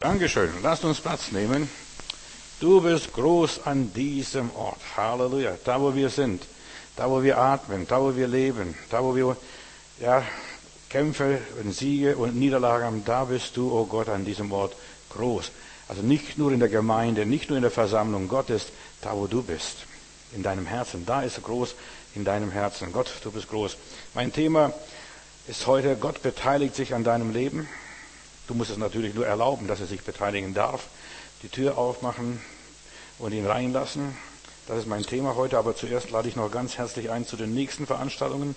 Dankeschön. Lasst uns Platz nehmen. Du bist groß an diesem Ort. Halleluja. Da, wo wir sind. Da, wo wir atmen. Da, wo wir leben. Da, wo wir Kämpfe und Siege und Niederlagen haben. Da bist du, oh Gott, an diesem Ort groß. Also nicht nur in der Gemeinde, nicht nur in der Versammlung. Gott ist da, wo du bist. In deinem Herzen. Da ist er groß, in deinem Herzen. Gott, du bist groß. Mein Thema ist heute, Gott beteiligt sich an deinem Leben. Du musst es natürlich nur erlauben, dass er sich beteiligen darf. Die Tür aufmachen und ihn reinlassen. Das ist mein Thema heute. Aber zuerst lade ich noch ganz herzlich ein zu den nächsten Veranstaltungen.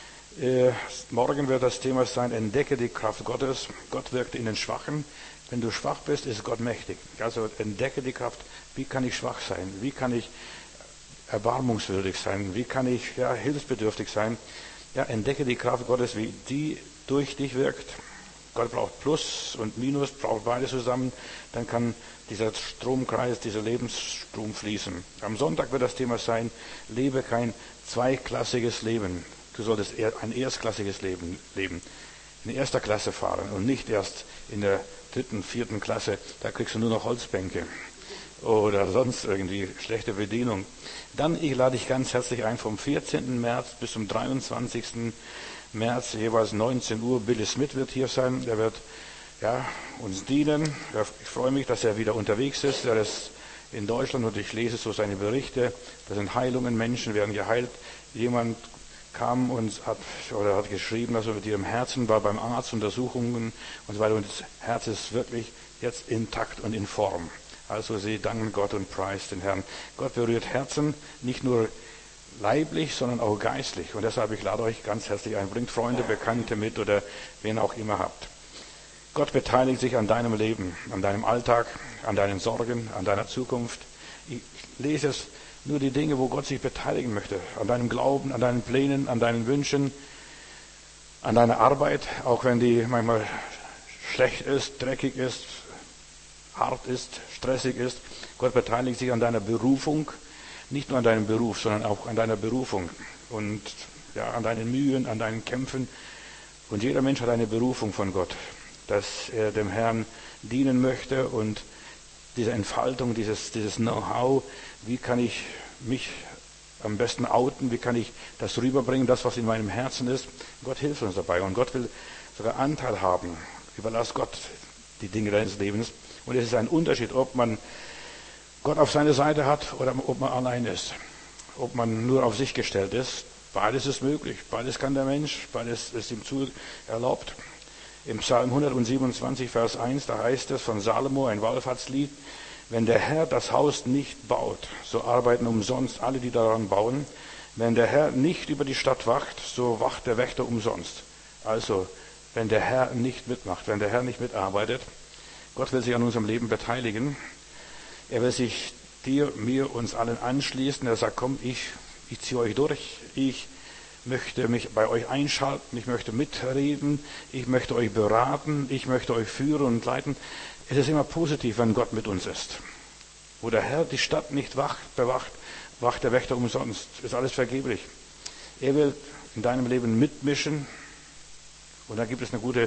Morgen wird das Thema sein, entdecke die Kraft Gottes. Gott wirkt in den Schwachen. Wenn du schwach bist, ist Gott mächtig. Also entdecke die Kraft. Wie kann ich schwach sein? Wie kann ich erbarmungswürdig sein? Wie kann ich hilfsbedürftig sein? Ja, entdecke die Kraft Gottes, wie die durch dich wirkt. Gott braucht Plus und Minus, braucht beides zusammen. Dann kann dieser Stromkreis, dieser Lebensstrom fließen. Am Sonntag wird das Thema sein, lebe kein zweiklassiges Leben. Du solltest ein erstklassiges Leben leben. In erster Klasse fahren und nicht erst in der 3., 4. Klasse. Da kriegst du nur noch Holzbänke oder sonst irgendwie schlechte Bedienung. Dann, ich lade dich ganz herzlich ein, vom 14. März bis zum 23. März, jeweils 19 Uhr. Billy Smith wird hier sein. Der wird uns dienen. Ich freue mich, dass er wieder unterwegs ist. Er ist in Deutschland und ich lese so seine Berichte. Da sind Heilungen, Menschen werden geheilt. Jemand kam und hat geschrieben, dass er mit ihrem Herzen war beim Arzt, Untersuchungen und so weiter. Und das Herz ist wirklich jetzt intakt und in Form. Also sie danken Gott und preist den Herrn. Gott berührt Herzen, nicht nur leiblich, sondern auch geistlich. Und deshalb, ich lade euch ganz herzlich ein. Bringt Freunde, Bekannte mit oder wen auch immer habt. Gott beteiligt sich an deinem Leben, an deinem Alltag, an deinen Sorgen, an deiner Zukunft. Ich lese es nur die Dinge, wo Gott sich beteiligen möchte. An deinem Glauben, an deinen Plänen, an deinen Wünschen, an deiner Arbeit, auch wenn die manchmal schlecht ist, dreckig ist, hart ist, stressig ist. Gott beteiligt sich an deiner Berufung. Nicht nur an deinem Beruf, sondern auch an deiner Berufung und an deinen Mühen, an deinen Kämpfen. Und jeder Mensch hat eine Berufung von Gott, dass er dem Herrn dienen möchte und diese Entfaltung, dieses Know-how, wie kann ich mich am besten outen, wie kann ich das rüberbringen, das, was in meinem Herzen ist. Gott hilft uns dabei und Gott will sogar Anteil haben. Überlass Gott die Dinge deines Lebens. Und es ist ein Unterschied, ob man Gott auf seine Seite hat oder ob man allein ist. Ob man nur auf sich gestellt ist. Beides ist möglich. Beides kann der Mensch. Beides ist ihm erlaubt. Im Psalm 127, Vers 1, da heißt es von Salomo, ein Wallfahrtslied, wenn der Herr das Haus nicht baut, so arbeiten umsonst alle, die daran bauen. Wenn der Herr nicht über die Stadt wacht, so wacht der Wächter umsonst. Also, wenn der Herr nicht mitmacht, wenn der Herr nicht mitarbeitet, Gott will sich an unserem Leben beteiligen. Er will sich dir, mir, uns allen anschließen. Er sagt, komm, ich ziehe euch durch. Ich möchte mich bei euch einschalten. Ich möchte mitreden. Ich möchte euch beraten. Ich möchte euch führen und leiten. Es ist immer positiv, wenn Gott mit uns ist. Wo der Herr die Stadt nicht bewacht, wacht der Wächter umsonst. Ist alles vergeblich. Er will in deinem Leben mitmischen. Und da gibt es eine gute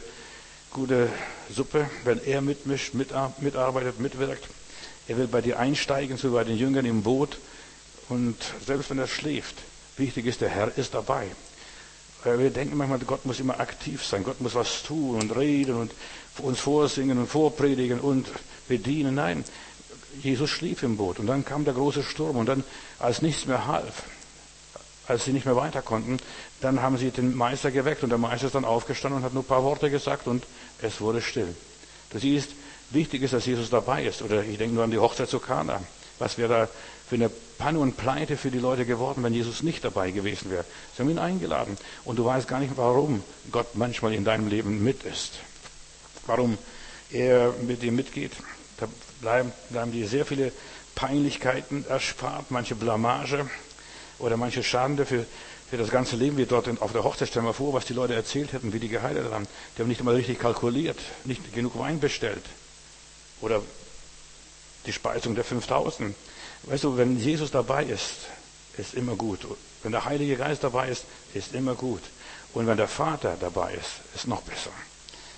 Suppe, wenn er mitmischt, mitarbeitet, mitwirkt. Er will bei dir einsteigen, so bei den Jüngern im Boot. Und selbst wenn er schläft, wichtig ist, der Herr ist dabei. Wir denken manchmal, Gott muss immer aktiv sein. Gott muss was tun und reden und uns vorsingen und vorpredigen und bedienen. Nein, Jesus schlief im Boot. Und dann kam der große Sturm. Und dann, als nichts mehr half, als sie nicht mehr weiter konnten, dann haben sie den Meister geweckt. Und der Meister ist dann aufgestanden und hat nur ein paar Worte gesagt und es wurde still. Du siehst, wichtig ist, dass Jesus dabei ist. Oder ich denke nur an die Hochzeit zu Kana. Was wäre da für eine Panne und Pleite für die Leute geworden, wenn Jesus nicht dabei gewesen wäre. Sie haben ihn eingeladen. Und du weißt gar nicht, warum Gott manchmal in deinem Leben mit ist. Warum er mit dir mitgeht. Da bleiben dir sehr viele Peinlichkeiten erspart, manche Blamage oder manche Schande für das ganze Leben, wie dort auf der Hochzeit. Stell dir mal vor, was die Leute erzählt hätten, wie die geheiratet haben. Die haben nicht immer richtig kalkuliert, nicht genug Wein bestellt. Oder die Speisung der 5000. Weißt du, wenn Jesus dabei ist immer gut. Wenn der Heilige Geist dabei ist immer gut. Und wenn der Vater dabei ist noch besser.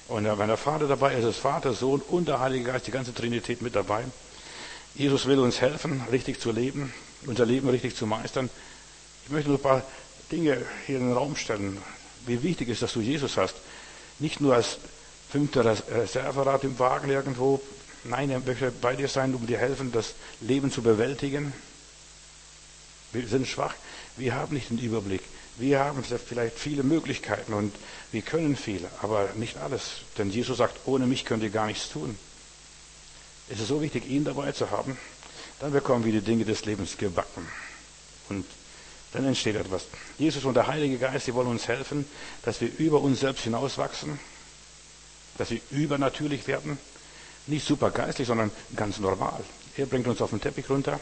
Und wenn der Vater dabei ist, ist Vater, Sohn und der Heilige Geist, die ganze Trinität mit dabei. Jesus will uns helfen, richtig zu leben, unser Leben richtig zu meistern. Ich möchte nur ein paar Dinge hier in den Raum stellen. Wie wichtig ist, dass du Jesus hast. Nicht nur als 5. Reserverad im Wagen irgendwo. Nein, er möchte bei dir sein, um dir helfen, das Leben zu bewältigen. Wir sind schwach. Wir haben nicht den Überblick. Wir haben vielleicht viele Möglichkeiten und wir können viel, aber nicht alles. Denn Jesus sagt, ohne mich könnt ihr gar nichts tun. Es ist so wichtig, ihn dabei zu haben. Dann bekommen wir die Dinge des Lebens gebacken. Und dann entsteht etwas. Jesus und der Heilige Geist, die wollen uns helfen, dass wir über uns selbst hinauswachsen, dass wir übernatürlich werden. Nicht super geistlich, sondern ganz normal. Er bringt uns auf den Teppich runter.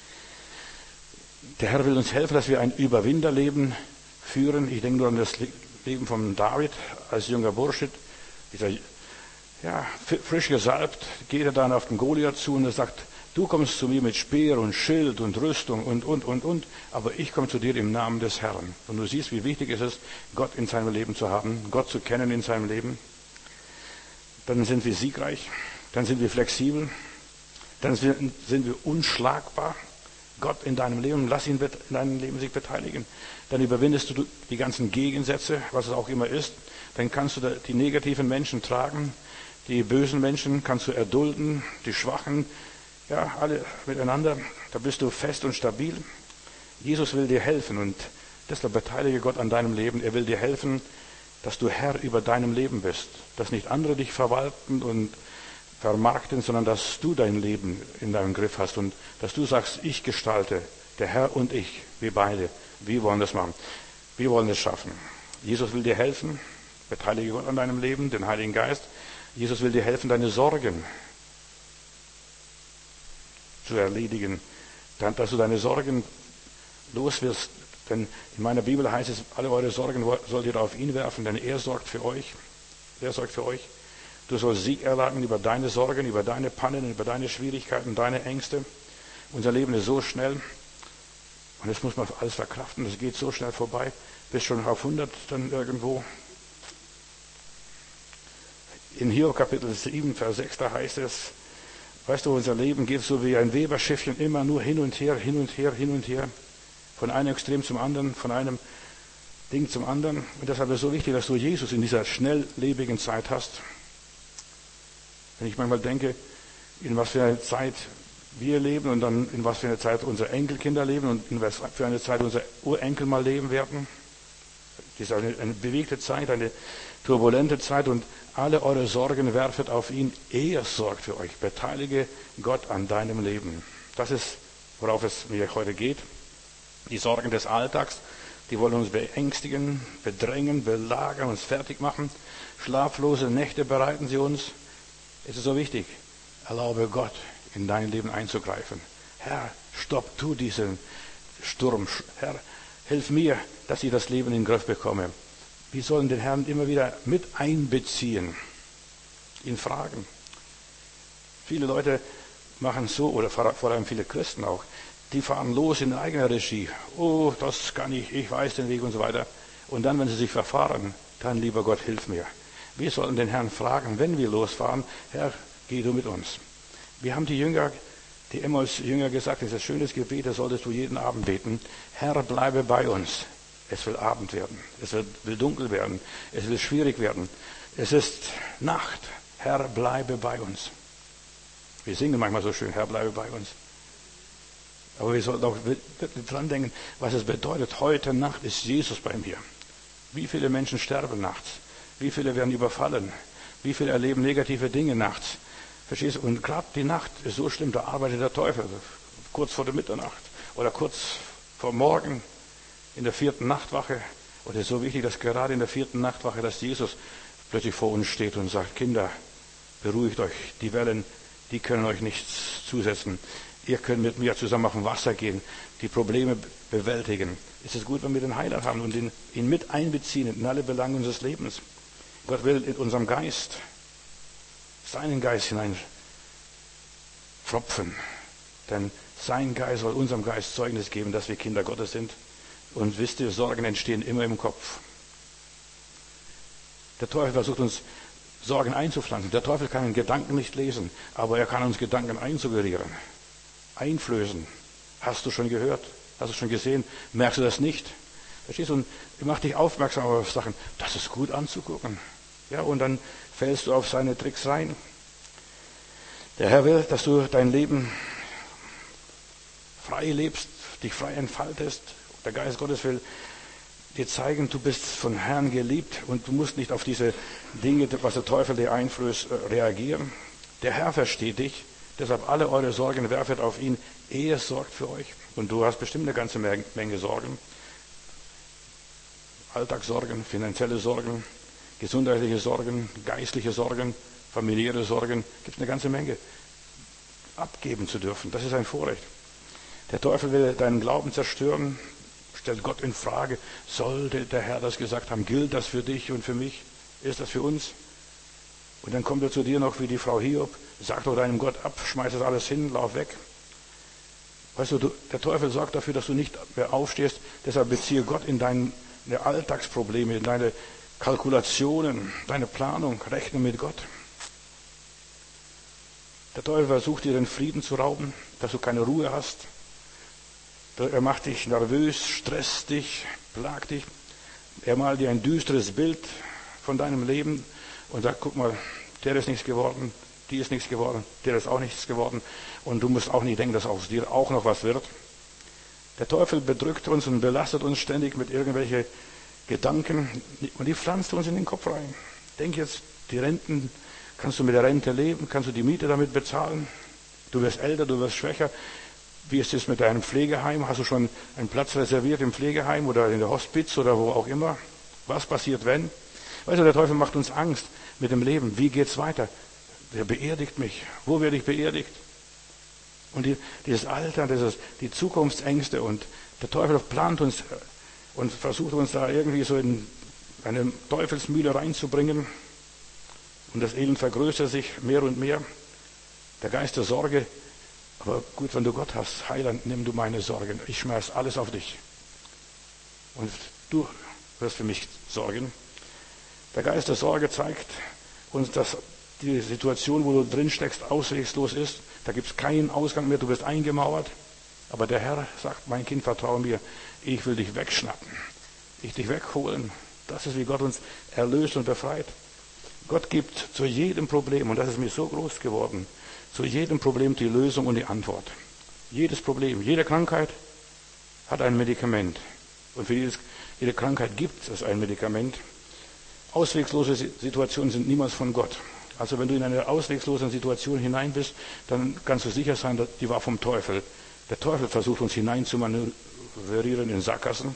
Der Herr will uns helfen, dass wir ein Überwinderleben führen. Ich denke nur an das Leben von David als junger Bursche. Dieser, frisch gesalbt, geht er dann auf den Goliath zu und er sagt, du kommst zu mir mit Speer und Schild und Rüstung und, aber ich komme zu dir im Namen des Herrn. Und du siehst, wie wichtig es ist, Gott in seinem Leben zu haben, Gott zu kennen in seinem Leben. Dann sind wir siegreich, dann sind wir flexibel, dann sind wir unschlagbar. Gott in deinem Leben, lass ihn in deinem Leben sich beteiligen. Dann überwindest du die ganzen Gegensätze, was es auch immer ist. Dann kannst du die negativen Menschen tragen, die bösen Menschen kannst du erdulden, die Schwachen, alle miteinander. Da bist du fest und stabil. Jesus will dir helfen und deshalb beteilige Gott an deinem Leben. Er will dir helfen, dass du Herr über deinem Leben bist. Dass nicht andere dich verwalten und vermarkten, sondern dass du dein Leben in deinem Griff hast und dass du sagst, ich gestalte, der Herr und ich, wir beide, wir wollen das machen. Wir wollen es schaffen. Jesus will dir helfen, beteilige Gott an deinem Leben, den Heiligen Geist. Jesus will dir helfen, deine Sorgen zu erledigen, dass du deine Sorgen los wirst. Denn in meiner Bibel heißt es, alle eure Sorgen sollt ihr auf ihn werfen, denn er sorgt für euch. Er sorgt für euch. Du sollst Sieg erlangen über deine Sorgen, über deine Pannen, über deine Schwierigkeiten, deine Ängste. Unser Leben ist so schnell und das muss man alles verkraften. Das geht so schnell vorbei. Bis schon auf 100 dann irgendwo. In Hiob Kapitel 7, Vers 6, da heißt es, weißt du, unser Leben geht so wie ein Weberschiffchen immer nur hin und her, hin und her, hin und her. Von einem Extrem zum anderen, von einem Ding zum anderen. Und deshalb ist es so wichtig, dass du Jesus in dieser schnelllebigen Zeit hast. Wenn ich manchmal denke, in was für eine Zeit wir leben und dann in was für eine Zeit unsere Enkelkinder leben und in was für eine Zeit unsere Urenkel mal leben werden. Das ist eine bewegte Zeit, eine turbulente Zeit und alle eure Sorgen werfet auf ihn. Er sorgt für euch. Beteilige Gott an deinem Leben. Das ist, worauf es mir heute geht. Die Sorgen des Alltags, die wollen uns beängstigen, bedrängen, belagern, uns fertig machen. Schlaflose Nächte bereiten sie uns. Es ist so wichtig, erlaube Gott, in dein Leben einzugreifen. Herr, stopp du diesen Sturm. Herr, hilf mir, dass ich das Leben in den Griff bekomme. Wir sollen den Herrn immer wieder mit einbeziehen, ihn fragen. Viele Leute machen so, oder vor allem viele Christen auch, die fahren los in eigener Regie. Oh, das kann ich weiß den Weg und so weiter. Und dann, wenn sie sich verfahren, dann, lieber Gott, hilf mir. Wir sollen den Herrn fragen, wenn wir losfahren, Herr, geh du mit uns. Wir haben die Emmaus-Jünger gesagt, das ist ein schönes Gebet, das solltest du jeden Abend beten. Herr, bleibe bei uns. Es will Abend werden, es will dunkel werden, es will schwierig werden. Es ist Nacht. Herr, bleibe bei uns. Wir singen manchmal so schön, Herr, bleibe bei uns. Aber wir sollten auch wirklich dran denken, was es bedeutet. Heute Nacht ist Jesus bei mir. Wie viele Menschen sterben nachts? Wie viele werden überfallen? Wie viele erleben negative Dinge nachts? Verstehst du? Und gerade die Nacht ist so schlimm, da arbeitet der Teufel. Kurz vor der Mitternacht oder kurz vor Morgen in der 4. Nachtwache. Und es ist so wichtig, dass gerade in der 4. Nachtwache, dass Jesus plötzlich vor uns steht und sagt, Kinder, beruhigt euch, die Wellen, die können euch nichts zusetzen. Ihr könnt mit mir zusammen auf dem Wasser gehen, die Probleme bewältigen. Es ist gut, wenn wir den Heiland haben und ihn mit einbeziehen in alle Belange unseres Lebens. Gott will in unserem Geist seinen Geist hineinpfropfen. Denn sein Geist soll unserem Geist Zeugnis geben, dass wir Kinder Gottes sind. Und wisst ihr, Sorgen entstehen immer im Kopf. Der Teufel versucht uns Sorgen einzupflanzen. Der Teufel kann den Gedanken nicht lesen, aber er kann uns Gedanken einsuggerieren, einflößen. Hast du schon gehört? Hast du schon gesehen? Merkst du das nicht? Verstehst du? Und er macht dich aufmerksam auf Sachen. Das ist gut anzugucken. Ja, und dann fällst du auf seine Tricks rein. Der Herr will, dass du dein Leben frei lebst, dich frei entfaltest. Der Geist Gottes will dir zeigen, du bist von Herrn geliebt und du musst nicht auf diese Dinge, was der Teufel dir einflößt, reagieren. Der Herr versteht dich, deshalb alle eure Sorgen werfet auf ihn. Er sorgt für euch. Und du hast bestimmt eine ganze Menge Sorgen. Alltagssorgen, finanzielle Sorgen, gesundheitliche Sorgen, geistliche Sorgen, familiäre Sorgen. Gibt eine ganze Menge. Abgeben zu dürfen, das ist ein Vorrecht. Der Teufel will deinen Glauben zerstören, stellt Gott in Frage. Sollte der Herr das gesagt haben? Gilt das für dich und für mich? Ist das für uns? Und dann kommt er zu dir noch wie die Frau Hiob. Sag doch deinem Gott ab, schmeiß das alles hin, lauf weg. Weißt du, der Teufel sorgt dafür, dass du nicht mehr aufstehst. Deshalb beziehe Gott in deine Alltagsprobleme, in deine Kalkulationen, deine Planung. Rechne mit Gott. Der Teufel versucht dir den Frieden zu rauben, dass du keine Ruhe hast. Er macht dich nervös, stresst dich, plagt dich. Er malt dir ein düsteres Bild von deinem Leben und sagt, guck mal, der ist nichts geworden, die ist nichts geworden, der ist auch nichts geworden. Und du musst auch nicht denken, dass aus dir auch noch was wird. Der Teufel bedrückt uns und belastet uns ständig mit irgendwelchen Gedanken und die pflanzt uns in den Kopf rein. Denk jetzt, die Renten, kannst du mit der Rente leben, kannst du die Miete damit bezahlen? Du wirst älter, du wirst schwächer. Wie ist es mit deinem Pflegeheim? Hast du schon einen Platz reserviert im Pflegeheim oder in der Hospiz oder wo auch immer? Was passiert, wenn? Weißt du, der Teufel macht uns Angst mit dem Leben. Wie geht's weiter? Wer beerdigt mich? Wo werde ich beerdigt? Und dieses Alter, die Zukunftsängste und der Teufel plant uns und versucht uns da irgendwie so in eine Teufelsmühle reinzubringen. Und das Elend vergrößert sich mehr und mehr. Der Geist der Sorge. Aber gut, wenn du Gott hast, Heiland, nimm du meine Sorgen. Ich schmeiß alles auf dich. Und du wirst für mich sorgen. Der Geist der Sorge zeigt uns, dass die Situation, wo du drin steckst, auswegslos ist. Da gibt es keinen Ausgang mehr, du wirst eingemauert. Aber der Herr sagt, mein Kind, vertraue mir, ich will dich wegschnappen. Ich dich wegholen. Das ist, wie Gott uns erlöst und befreit. Gott gibt zu jedem Problem, und das ist mir so groß geworden, zu jedem Problem die Lösung und die Antwort. Jedes Problem, jede Krankheit hat ein Medikament. Und für jede Krankheit gibt es ein Medikament. Auswegslose Situationen sind niemals von Gott. Also wenn du in eine auswegslosen Situation hinein bist, dann kannst du sicher sein, dass die war vom Teufel. Der Teufel versucht uns hinein zu manövrieren in Sackgassen.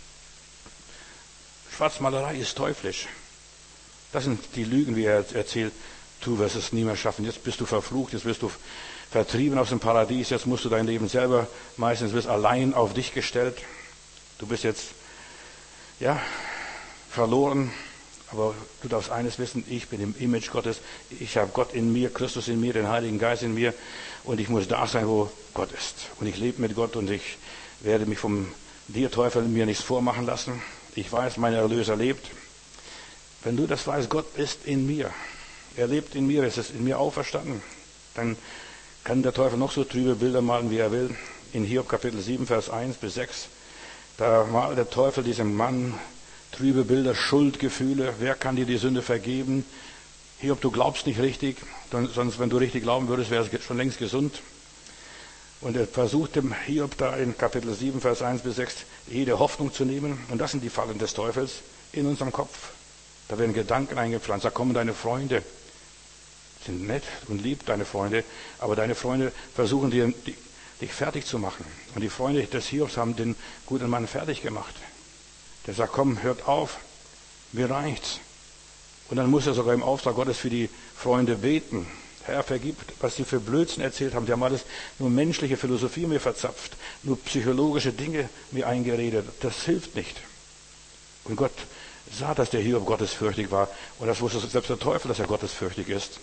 Schwarzmalerei ist teuflisch. Das sind die Lügen, wie er erzählt. Du wirst es nie mehr schaffen. Jetzt bist du verflucht, jetzt wirst du vertrieben aus dem Paradies, jetzt musst du dein Leben selber meistens wirst allein auf dich gestellt. Du bist jetzt, ja, verloren. Aber du darfst eines wissen, ich bin im Image Gottes. Ich habe Gott in mir, Christus in mir, den Heiligen Geist in mir. Und ich muss da sein, wo Gott ist. Und ich lebe mit Gott und ich werde mich vom Teufel mir nichts vormachen lassen. Ich weiß, mein Erlöser lebt. Wenn du das weißt, Gott ist in mir. Er lebt in mir, es ist in mir auferstanden. Dann kann der Teufel noch so trübe Bilder malen, wie er will. In Hiob Kapitel 7, Vers 1 bis 6. Da malt der Teufel diesem Mann trübe Bilder, Schuldgefühle. Wer kann dir die Sünde vergeben? Hiob, du glaubst nicht richtig. Sonst, wenn du richtig glauben würdest, wärst du schon längst gesund. Und er versucht dem Hiob da in Kapitel 7, Vers 1 bis 6 jede Hoffnung zu nehmen. Und das sind die Fallen des Teufels in unserem Kopf. Da werden Gedanken eingepflanzt. Da kommen deine Freunde. Sind nett und lieb, deine Freunde. Aber deine Freunde versuchen dich fertig zu machen. Und die Freunde des Hiobs haben den guten Mann fertig gemacht. Der sagt, komm, hört auf. Mir reicht's. Und dann muss er sogar im Auftrag Gottes für die Freunde beten. Herr, vergib, was sie für Blödsinn erzählt haben. Die haben alles nur menschliche Philosophie mir verzapft. Nur psychologische Dinge mir eingeredet. Das hilft nicht. Und Gott sah, dass der Hiob gottesfürchtig war. Und das wusste selbst der Teufel, dass er gottesfürchtig ist.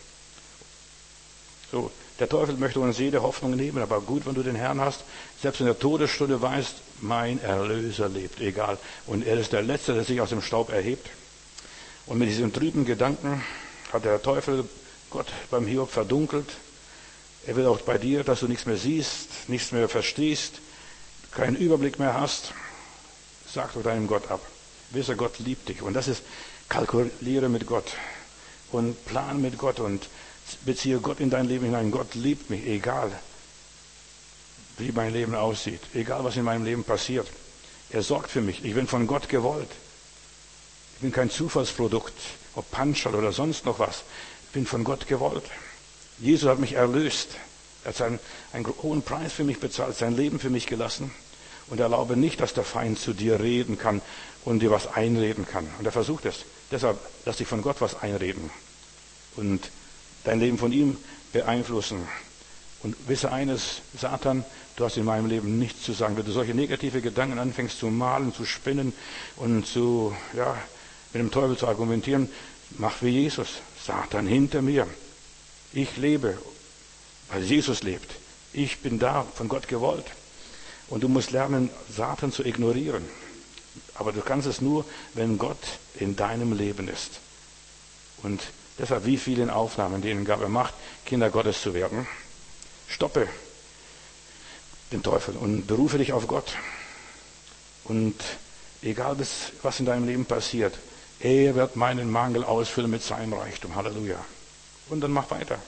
So, der Teufel möchte uns jede Hoffnung nehmen, aber gut, wenn du den Herrn hast, selbst in der Todesstunde weißt, mein Erlöser lebt, egal. Und er ist der Letzte, der sich aus dem Staub erhebt. Und mit diesen trüben Gedanken hat der Teufel Gott beim Hiob verdunkelt. Er will auch bei dir, dass du nichts mehr siehst, nichts mehr verstehst, keinen Überblick mehr hast. Sag doch deinem Gott ab. Wisse, Gott liebt dich. Und das ist, kalkuliere mit Gott und plan mit Gott und beziehe Gott in dein Leben hinein. Gott liebt mich, egal wie mein Leben aussieht, egal was in meinem Leben passiert. Er sorgt für mich. Ich bin von Gott gewollt. Ich bin kein Zufallsprodukt, ob Panschal oder sonst noch was. Ich bin von Gott gewollt. Jesus hat mich erlöst. Er hat einen hohen Preis für mich bezahlt, sein Leben für mich gelassen. Und erlaube nicht, dass der Feind zu dir reden kann und dir was einreden kann. Und er versucht es. Deshalb lass dich von Gott was einreden und dein Leben von ihm beeinflussen. Und wisse eines, Satan, du hast in meinem Leben nichts zu sagen. Wenn du solche negative Gedanken anfängst zu malen, zu spinnen und mit dem Teufel zu argumentieren, mach wie Jesus. Satan, hinter mir. Ich lebe, weil Jesus lebt. Ich bin da, von Gott gewollt. Und du musst lernen, Satan zu ignorieren. Aber du kannst es nur, wenn Gott in deinem Leben ist. Und deshalb, wie viele Aufnahmen, denen gab er Macht, Kinder Gottes zu werden. Stoppe den Teufel und berufe dich auf Gott. Und egal, was in deinem Leben passiert, er wird meinen Mangel ausfüllen mit seinem Reichtum. Halleluja. Und dann mach weiter.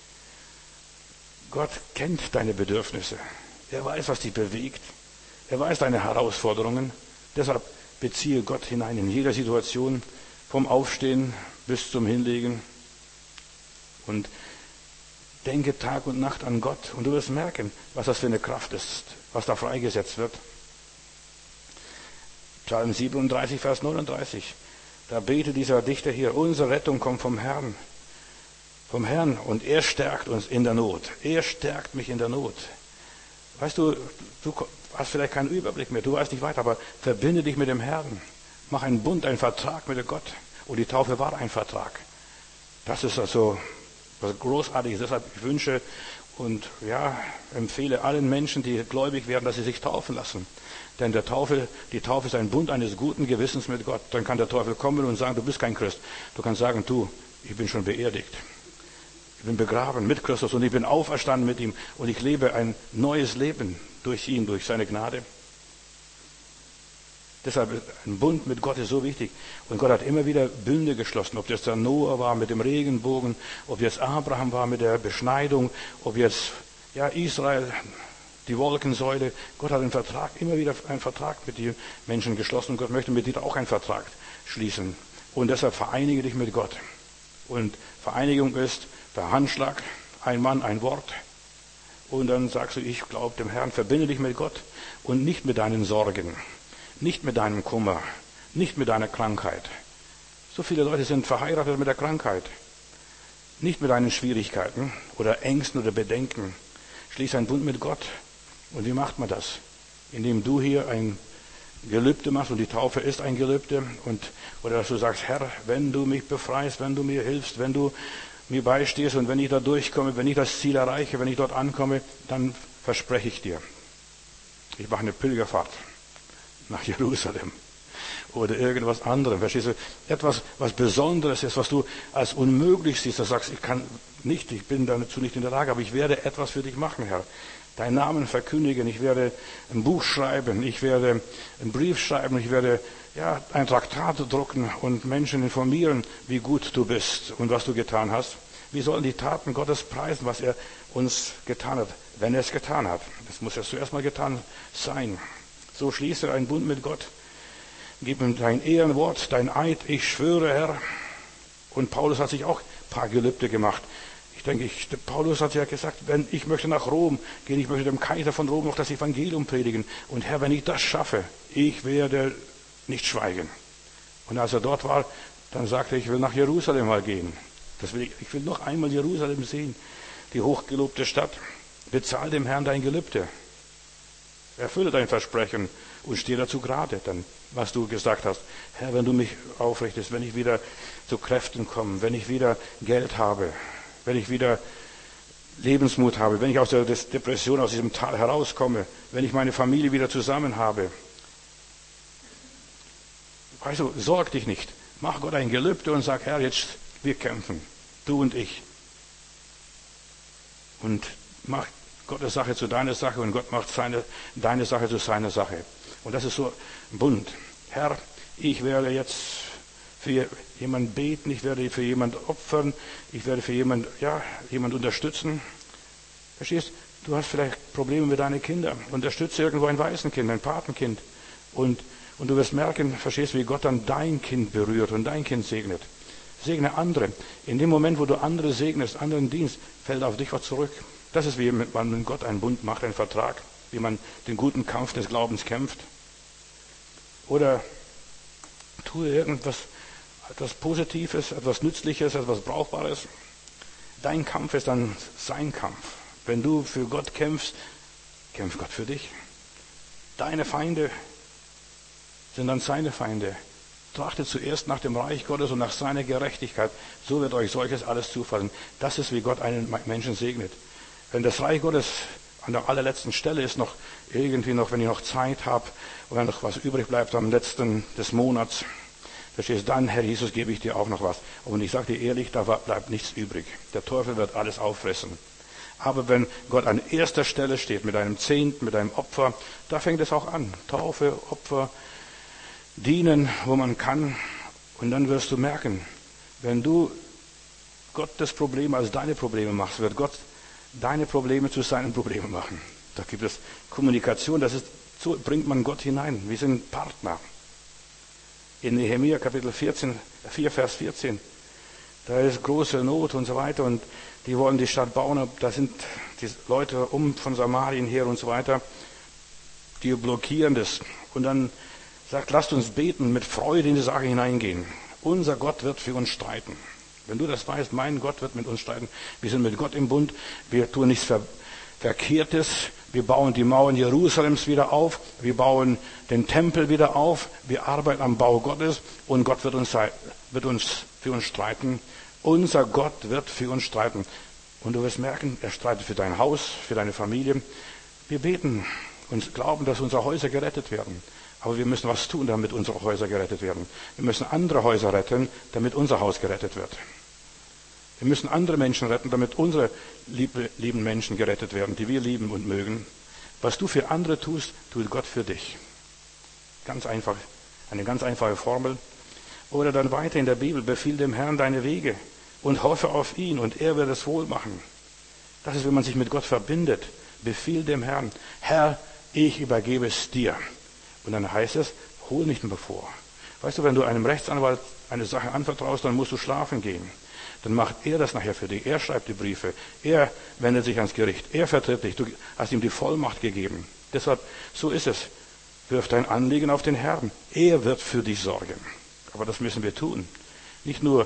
Gott kennt deine Bedürfnisse. Er weiß, was dich bewegt. Er weiß deine Herausforderungen. Deshalb beziehe Gott hinein in jeder Situation, vom Aufstehen bis zum Hinlegen. Und denke Tag und Nacht an Gott. Und du wirst merken, was das für eine Kraft ist, was da freigesetzt wird. Psalm 37, Vers 39. Da betet dieser Dichter hier, unsere Rettung kommt vom Herrn. Vom Herrn. Und er stärkt uns in der Not. Er stärkt mich in der Not. Weißt du, du hast vielleicht keinen Überblick mehr, du weißt nicht weiter, aber verbinde dich mit dem Herrn. Mach einen Bund, einen Vertrag mit Gott. Und die Taufe war ein Vertrag. Das ist also was Großartiges. Deshalb ich wünsche und empfehle allen Menschen, die gläubig werden, dass sie sich taufen lassen. Denn die Taufe ist ein Bund eines guten Gewissens mit Gott. Dann kann der Teufel kommen und sagen, du bist kein Christ. Du kannst sagen, ich bin schon beerdigt. Ich bin begraben mit Christus und ich bin auferstanden mit ihm und ich lebe ein neues Leben durch ihn, durch seine Gnade. Deshalb ist ein Bund mit Gott ist so wichtig. Und Gott hat immer wieder Bünde geschlossen, ob das der Noah war mit dem Regenbogen, ob jetzt Abraham war mit der Beschneidung, ob jetzt Israel, die Wolkensäule. Gott hat immer wieder einen Vertrag mit den Menschen geschlossen und Gott möchte mit dir auch einen Vertrag schließen. Und deshalb vereinige dich mit Gott. Und Vereinigung ist der Handschlag, ein Mann, ein Wort. Und dann sagst du, ich glaube dem Herrn, verbinde dich mit Gott und nicht mit deinen Sorgen, nicht mit deinem Kummer, nicht mit deiner Krankheit. So viele Leute sind verheiratet mit der Krankheit. Nicht mit deinen Schwierigkeiten oder Ängsten oder Bedenken. Schließ einen Bund mit Gott. Und wie macht man das? Indem du hier ein Gelübde machst und die Taufe ist ein Gelübde oder dass du sagst, Herr, wenn du mich befreist, wenn du mir hilfst, wenn du mir beistehst und wenn ich da durchkomme, wenn ich das Ziel erreiche, wenn ich dort ankomme, dann verspreche ich dir, ich mache eine Pilgerfahrt nach Jerusalem oder irgendwas anderem. Verstehst du? Etwas, was Besonderes ist, was du als unmöglich siehst. Du sagst, ich bin dazu nicht in der Lage, aber ich werde etwas für dich machen, Herr. Deinen Namen verkündigen, ich werde ein Buch schreiben, ich werde einen Brief schreiben, ich werde ein Traktat drucken und Menschen informieren, wie gut du bist und was du getan hast. Wir sollen die Taten Gottes preisen, was er uns getan hat, wenn er es getan hat. Das muss ja zuerst mal getan sein. So schließe einen Bund mit Gott. Gib ihm dein Ehrenwort, dein Eid, ich schwöre, Herr. Und Paulus hat sich auch ein paar Gelübde gemacht. Ich denke, Paulus hat ja gesagt, wenn ich möchte nach Rom gehen, ich möchte dem Kaiser von Rom noch das Evangelium predigen. Und Herr, wenn ich das schaffe, ich werde nicht schweigen. Und als er dort war, dann sagte er, ich will nach Jerusalem mal gehen. Ich will noch einmal Jerusalem sehen, die hochgelobte Stadt. Bezahl dem Herrn dein Gelübde. Erfülle dein Versprechen und stehe dazu gerade, dann, was du gesagt hast. Herr, wenn du mich aufrichtest, wenn ich wieder zu Kräften komme, wenn ich wieder Geld habe, wenn ich wieder Lebensmut habe, wenn ich aus der Depression, aus diesem Tal herauskomme, wenn ich meine Familie wieder zusammen habe. Weißt du, sorg dich nicht. Mach Gott ein Gelübde und sag, Herr, jetzt wir kämpfen. Du und ich. Und mach Gottes Sache zu deiner Sache und Gott macht deine Sache zu seiner Sache. Und das ist so ein Bund. Herr, ich werde jetzt für jemanden beten, ich werde für jemanden opfern, ich werde für jemanden unterstützen. Verstehst? Du hast vielleicht Probleme mit deinen Kindern. Unterstütze irgendwo ein Waisenkind, ein Patenkind. Und du wirst merken, verstehst, wie Gott dann dein Kind berührt und dein Kind segnet. Segne andere. In dem Moment, wo du andere segnest, anderen dienst, fällt auf dich was zurück. Das ist, wie man mit Gott einen Bund macht, einen Vertrag, wie man den guten Kampf des Glaubens kämpft. Oder tue etwas Positives, etwas Nützliches, etwas Brauchbares. Dein Kampf ist dann sein Kampf. Wenn du für Gott kämpfst, kämpft Gott für dich. Deine Feinde sind dann seine Feinde. Trachtet zuerst nach dem Reich Gottes und nach seiner Gerechtigkeit. So wird euch solches alles zufallen. Das ist, wie Gott einen Menschen segnet. Wenn das Reich Gottes an der allerletzten Stelle ist, wenn ich noch Zeit habe und wenn noch was übrig bleibt am letzten des Monats, verstehst du, dann, Herr Jesus, gebe ich dir auch noch was. Und ich sage dir ehrlich, da bleibt nichts übrig. Der Teufel wird alles auffressen. Aber wenn Gott an erster Stelle steht, mit einem Zehnten, mit einem Opfer, da fängt es auch an. Taufe, Opfer, dienen, wo man kann. Und dann wirst du merken, wenn du Gott das Problem als deine Probleme machst, wird Gott deine Probleme zu seinen Problemen machen. Da gibt es Kommunikation, so bringt man Gott hinein. Wir sind Partner. In Nehemia Kapitel 4, Vers 14, da ist große Not und so weiter und die wollen die Stadt bauen, da sind die Leute von Samarien her und so weiter, die blockieren das. Und dann sagt, lasst uns beten, mit Freude in die Sache hineingehen. Unser Gott wird für uns streiten. Wenn du das weißt, mein Gott wird mit uns streiten. Wir sind mit Gott im Bund, wir tun nichts Verkehrtes, wir bauen die Mauern Jerusalems wieder auf, wir bauen den Tempel wieder auf, wir arbeiten am Bau Gottes und Gott wird für uns streiten. Unser Gott wird für uns streiten. Und du wirst merken, er streitet für dein Haus, für deine Familie. Wir beten und glauben, dass unsere Häuser gerettet werden. Aber wir müssen was tun, damit unsere Häuser gerettet werden. Wir müssen andere Häuser retten, damit unser Haus gerettet wird. Wir müssen andere Menschen retten, damit unsere lieben Menschen gerettet werden, die wir lieben und mögen. Was du für andere tust, tut Gott für dich. Ganz einfach, eine ganz einfache Formel. Oder dann weiter in der Bibel, befiehl dem Herrn deine Wege und hoffe auf ihn und er wird es wohl machen. Das ist, wenn man sich mit Gott verbindet. Befiehl dem Herrn, Herr, ich übergebe es dir. Und dann heißt es, hol nicht mehr vor. Weißt du, wenn du einem Rechtsanwalt eine Sache anvertraust, dann musst du schlafen gehen. Dann macht er das nachher für dich. Er schreibt die Briefe. Er wendet sich ans Gericht. Er vertritt dich. Du hast ihm die Vollmacht gegeben. Deshalb, so ist es. Wirf dein Anliegen auf den Herrn. Er wird für dich sorgen. Aber das müssen wir tun. Nicht nur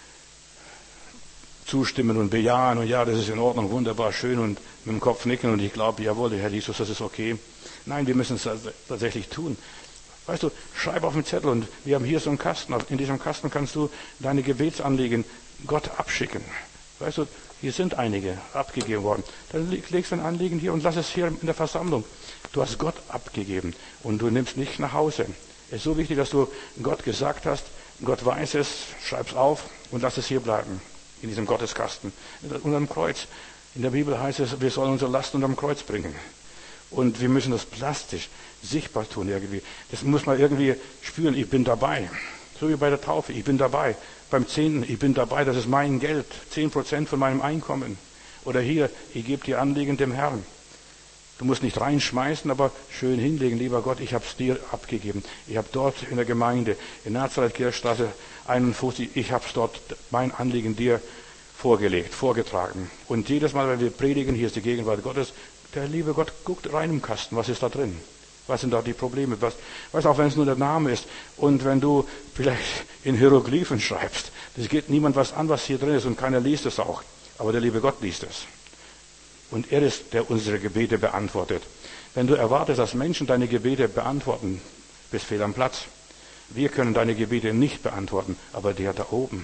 zustimmen und bejahen und ja, das ist in Ordnung, wunderbar, schön und mit dem Kopf nicken und ich glaube, jawohl, Herr Jesus, das ist okay. Nein, wir müssen es tatsächlich tun. Weißt du, schreib auf den Zettel und wir haben hier so einen Kasten. In diesem Kasten kannst du deine Gebetsanliegen Gott abschicken. Weißt du, hier sind einige abgegeben worden. Dann legst du ein Anliegen hier und lass es hier in der Versammlung. Du hast Gott abgegeben und du nimmst nicht nach Hause. Es ist so wichtig, dass du Gott gesagt hast, Gott weiß es, schreib's auf und lass es hier bleiben, in diesem Gotteskasten. Unterm Kreuz. In der Bibel heißt es, wir sollen unsere Last unterm Kreuz bringen. Und wir müssen das plastisch, sichtbar tun irgendwie. Das muss man irgendwie spüren, ich bin dabei. So wie bei der Taufe, ich bin dabei. Beim Zehnten, ich bin dabei, das ist mein Geld, 10% von meinem Einkommen. Oder hier, ich gebe die Anliegen dem Herrn. Du musst nicht reinschmeißen, aber schön hinlegen, lieber Gott, ich habe es dir abgegeben. Ich habe dort in der Gemeinde, in Nazareth-Kirchstraße 51, ich habe es dort, mein Anliegen dir vorgelegt, vorgetragen. Und jedes Mal, wenn wir predigen, hier ist die Gegenwart Gottes, der liebe Gott guckt rein im Kasten, was ist da drin? Was sind da die Probleme? Weißt auch wenn es nur der Name ist und wenn du vielleicht in Hieroglyphen schreibst, das geht niemand was an, was hier drin ist und keiner liest es auch. Aber der liebe Gott liest es. Und er ist, der unsere Gebete beantwortet. Wenn du erwartest, dass Menschen deine Gebete beantworten, bist fehl am Platz. Wir können deine Gebete nicht beantworten, aber der da oben,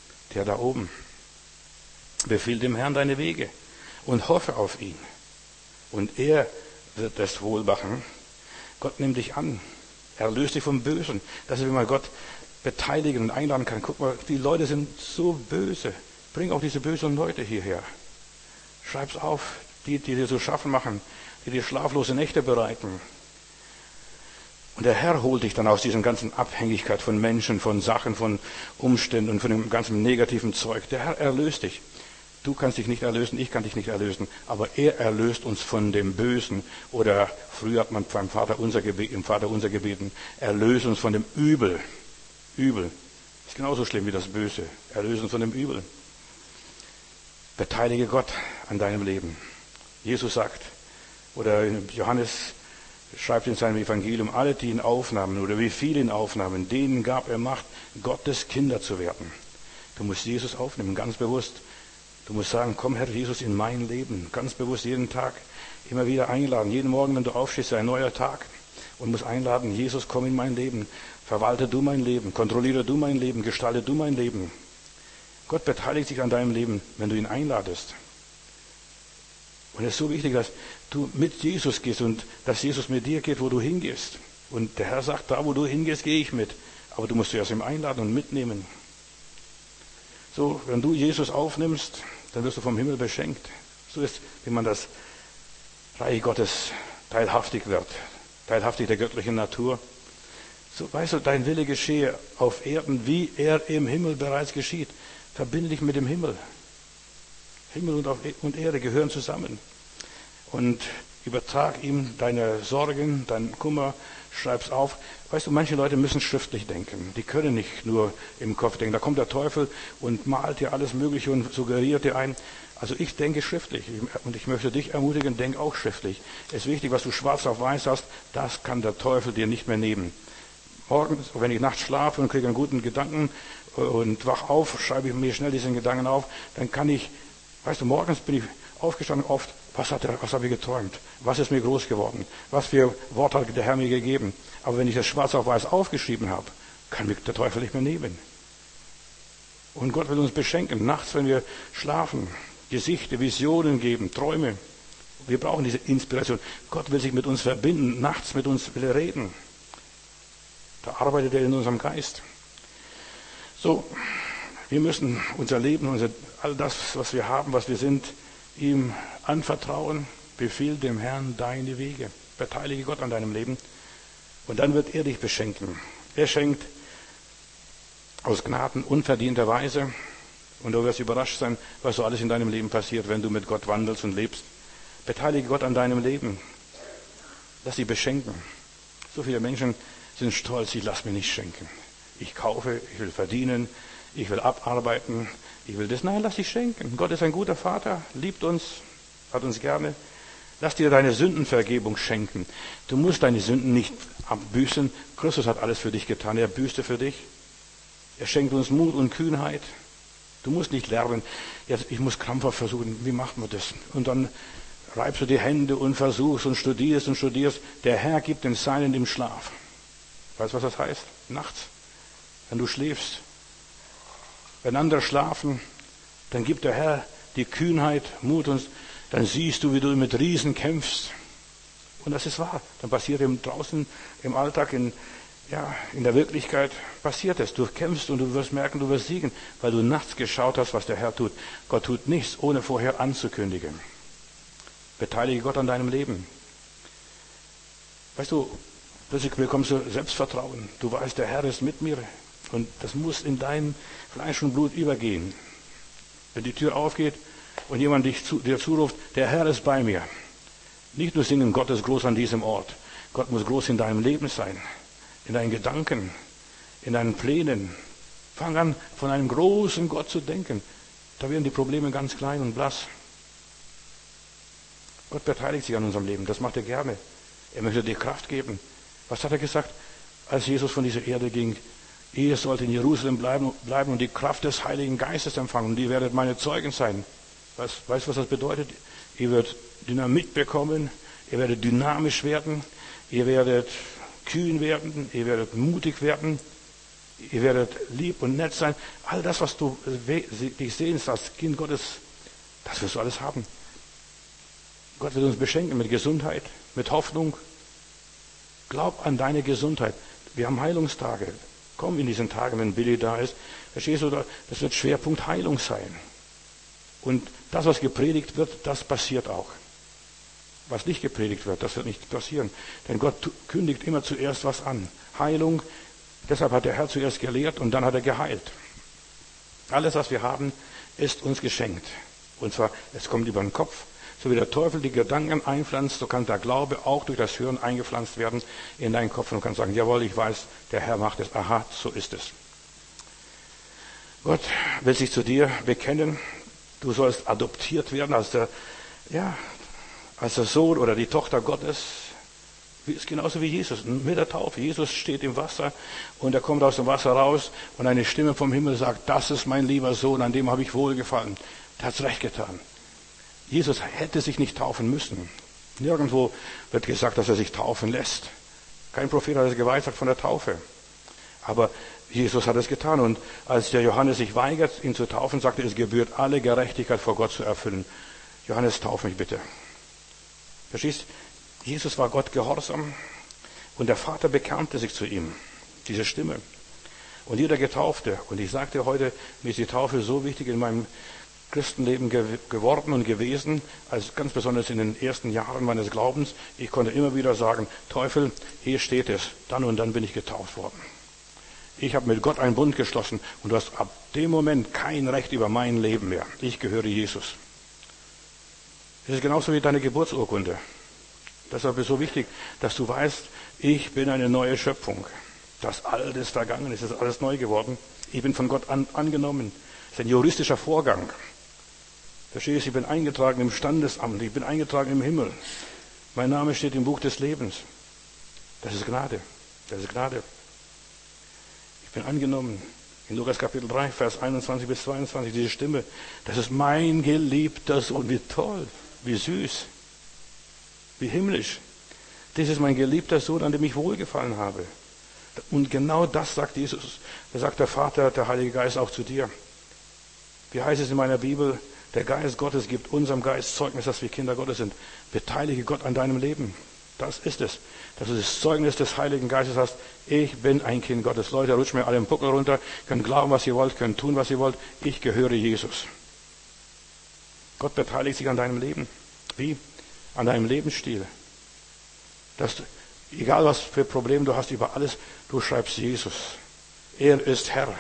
befiehl dem Herrn deine Wege und hoffe auf ihn. Und er wird es wohl machen. Gott nimmt dich an. Er löst dich vom Bösen. Dass wir mal Gott beteiligen und einladen kann. Guck mal, die Leute sind so böse. Bring auch diese bösen Leute hierher. Schreib's auf, die dir so schaffen machen, die dir schlaflose Nächte bereiten. Und der Herr holt dich dann aus dieser ganzen Abhängigkeit von Menschen, von Sachen, von Umständen und von dem ganzen negativen Zeug. Der Herr erlöst dich. Du kannst dich nicht erlösen, ich kann dich nicht erlösen, aber er erlöst uns von dem Bösen. Oder früher hat man beim im Vater unser gebeten, erlöse uns von dem Übel. Übel ist genauso schlimm wie das Böse. Erlöse uns von dem Übel. Beteilige Gott an deinem Leben. Jesus sagt, oder Johannes schreibt in seinem Evangelium, alle, die ihn aufnahmen oder wie viele ihn aufnahmen, denen gab er Macht, Gottes Kinder zu werden. Du musst Jesus aufnehmen, ganz bewusst. Du musst sagen, komm Herr Jesus in mein Leben, ganz bewusst jeden Tag, immer wieder einladen. Jeden Morgen, wenn du aufstehst, ist ein neuer Tag und musst einladen, Jesus, komm in mein Leben, verwalte du mein Leben, kontrolliere du mein Leben, gestalte du mein Leben. Gott beteiligt sich an deinem Leben, wenn du ihn einladest. Und es ist so wichtig, dass du mit Jesus gehst und dass Jesus mit dir geht, wo du hingehst. Und der Herr sagt, da wo du hingehst, gehe ich mit. Aber du musst zuerst ihm einladen und mitnehmen. So, wenn du Jesus aufnimmst, dann wirst du vom Himmel beschenkt. So ist, wie man das Reich Gottes teilhaftig wird. Teilhaftig der göttlichen Natur. So, weißt du, dein Wille geschehe auf Erden, wie er im Himmel bereits geschieht. Verbinde dich mit dem Himmel. Himmel und Erde gehören zusammen. Und übertrag ihm deine Sorgen, deinen Kummer, schreib's auf. Weißt du, manche Leute müssen schriftlich denken. Die können nicht nur im Kopf denken. Da kommt der Teufel und malt dir alles Mögliche und suggeriert dir ein. Also ich denke schriftlich. Und ich möchte dich ermutigen, denk auch schriftlich. Es ist wichtig, was du schwarz auf weiß hast, das kann der Teufel dir nicht mehr nehmen. Morgens, wenn ich nachts schlafe und kriege einen guten Gedanken und wach auf, schreibe ich mir schnell diesen Gedanken auf, dann kann ich, weißt du, morgens bin ich aufgestanden oft, was habe ich geträumt? Was ist mir groß geworden? Was für Wort hat der Herr mir gegeben? Aber wenn ich das schwarz auf weiß aufgeschrieben habe, kann mich der Teufel nicht mehr nehmen. Und Gott will uns beschenken, nachts, wenn wir schlafen, Gesichter, Visionen geben, Träume. Wir brauchen diese Inspiration. Gott will sich mit uns verbinden, nachts mit uns will er reden. Da arbeitet er in unserem Geist. So, wir müssen unser Leben, all das, was wir haben, was wir sind, ihm anvertrauen. Befiehl dem Herrn deine Wege. Beteilige Gott an deinem Leben. Und dann wird er dich beschenken. Er schenkt aus Gnaden unverdienterweise. Und du wirst überrascht sein, was so alles in deinem Leben passiert, wenn du mit Gott wandelst und lebst. Beteilige Gott an deinem Leben. Lass dich beschenken. So viele Menschen sind stolz, ich lasse mir nicht schenken. Ich kaufe, ich will verdienen, ich will abarbeiten, ich will das. Nein, lass dich schenken. Gott ist ein guter Vater, liebt uns, hat uns gerne. Lass dir deine Sündenvergebung schenken. Du musst deine Sünden nicht abbüßen. Christus hat alles für dich getan. Er büßte für dich. Er schenkt uns Mut und Kühnheit. Du musst nicht lernen, jetzt, ich muss krampfhaft versuchen, wie macht man das? Und dann reibst du die Hände und versuchst und studierst und studierst. Der Herr gibt den Seinen im Schlaf. Weißt du, was das heißt? Nachts, wenn du schläfst. Wenn andere schlafen, dann gibt der Herr die Kühnheit, Mut und dann siehst du, wie du mit Riesen kämpfst. Und das ist wahr. Dann passiert eben draußen im Alltag, in der Wirklichkeit passiert es. Du kämpfst und du wirst merken, du wirst siegen, weil du nachts geschaut hast, was der Herr tut. Gott tut nichts, ohne vorher anzukündigen. Beteilige Gott an deinem Leben. Weißt du, plötzlich bekommst du Selbstvertrauen. Du weißt, der Herr ist mit mir. Und das muss in dein Fleisch und Blut übergehen. Wenn die Tür aufgeht und jemand dir zuruft, der Herr ist bei mir. Nicht nur singen, Gott ist groß an diesem Ort. Gott muss groß in deinem Leben sein. In deinen Gedanken, in deinen Plänen. Fang an, von einem großen Gott zu denken. Da werden die Probleme ganz klein und blass. Gott beteiligt sich an unserem Leben. Das macht er gerne. Er möchte dir Kraft geben. Was hat er gesagt, als Jesus von dieser Erde ging? Ihr sollt in Jerusalem bleiben und die Kraft des Heiligen Geistes empfangen. Und ihr werdet meine Zeugen sein. Weißt du, was das bedeutet? Ihr werdet Dynamit bekommen. Ihr werdet dynamisch werden. Ihr werdet kühn werden. Ihr werdet mutig werden. Ihr werdet lieb und nett sein. All das, was du dich sehnst als Kind Gottes, das wirst du alles haben. Gott wird uns beschenken mit Gesundheit, mit Hoffnung. Glaub an deine Gesundheit. Wir haben Heilungstage. Komm in diesen Tagen, wenn Billy da ist. Verstehst du, das wird Schwerpunkt Heilung sein. Und das, was gepredigt wird, das passiert auch. Was nicht gepredigt wird, das wird nicht passieren. Denn Gott kündigt immer zuerst was an. Heilung, deshalb hat der Herr zuerst gelehrt und dann hat er geheilt. Alles, was wir haben, ist uns geschenkt. Und zwar, es kommt über den Kopf. So wie der Teufel die Gedanken einpflanzt, so kann der Glaube auch durch das Hören eingepflanzt werden in deinen Kopf. Und du kannst sagen, jawohl, ich weiß, der Herr macht es. Aha, so ist es. Gott will sich zu dir bekennen. Du sollst adoptiert werden als der Sohn oder die Tochter Gottes. Ist genauso wie Jesus mit der Taufe. Jesus steht im Wasser und er kommt aus dem Wasser raus und eine Stimme vom Himmel sagt, das ist mein lieber Sohn, an dem habe ich wohlgefallen. Der hat es recht getan. Jesus hätte sich nicht taufen müssen. Nirgendwo wird gesagt, dass er sich taufen lässt. Kein Prophet hat es geweissagt von der Taufe. Aber Jesus hat es getan. Und als der Johannes sich weigert, ihn zu taufen, sagte er, es gebührt alle Gerechtigkeit vor Gott zu erfüllen. Johannes, tauf mich bitte. Verstehst? Jesus war Gott gehorsam und der Vater bekannte sich zu ihm. Diese Stimme. Und jeder Getaufte, und ich sagte heute, mir ist die Taufe so wichtig in meinem Christenleben geworden und gewesen, als ganz besonders in den ersten Jahren meines Glaubens. Ich konnte immer wieder sagen, Teufel, hier steht es, dann und dann bin ich getauft worden. Ich habe mit Gott einen Bund geschlossen und du hast ab dem Moment kein Recht über mein Leben mehr. Ich gehöre Jesus. Es ist genauso wie deine Geburtsurkunde. Deshalb ist es so wichtig, dass du weißt, ich bin eine neue Schöpfung. Das Alte ist vergangen, es ist alles neu geworden. Ich bin von Gott angenommen. Es ist ein juristischer Vorgang. Verstehst du, ich bin eingetragen im Standesamt, ich bin eingetragen im Himmel. Mein Name steht im Buch des Lebens. Das ist Gnade. Das ist Gnade. Ich bin angenommen. In Lukas Kapitel 3, Vers 21 bis 22, diese Stimme. Das ist mein geliebter Sohn. Wie toll, wie süß, wie himmlisch. Das ist mein geliebter Sohn, an dem ich wohlgefallen habe. Und genau das sagt Jesus. Da sagt der Vater, der Heilige Geist auch zu dir. Wie heißt es in meiner Bibel? Der Geist Gottes gibt unserem Geist Zeugnis, dass wir Kinder Gottes sind. Beteilige Gott an deinem Leben. Das ist es. Dass du das Zeugnis des Heiligen Geistes hast. Ich bin ein Kind Gottes. Leute, rutscht mir alle im Buckel runter. Könnt glauben, was ihr wollt. Könnt tun, was ihr wollt. Ich gehöre Jesus. Gott beteiligt sich an deinem Leben. Wie? An deinem Lebensstil. Dass du, egal was für Probleme du hast, über alles, du schreibst Jesus. Er ist Herr.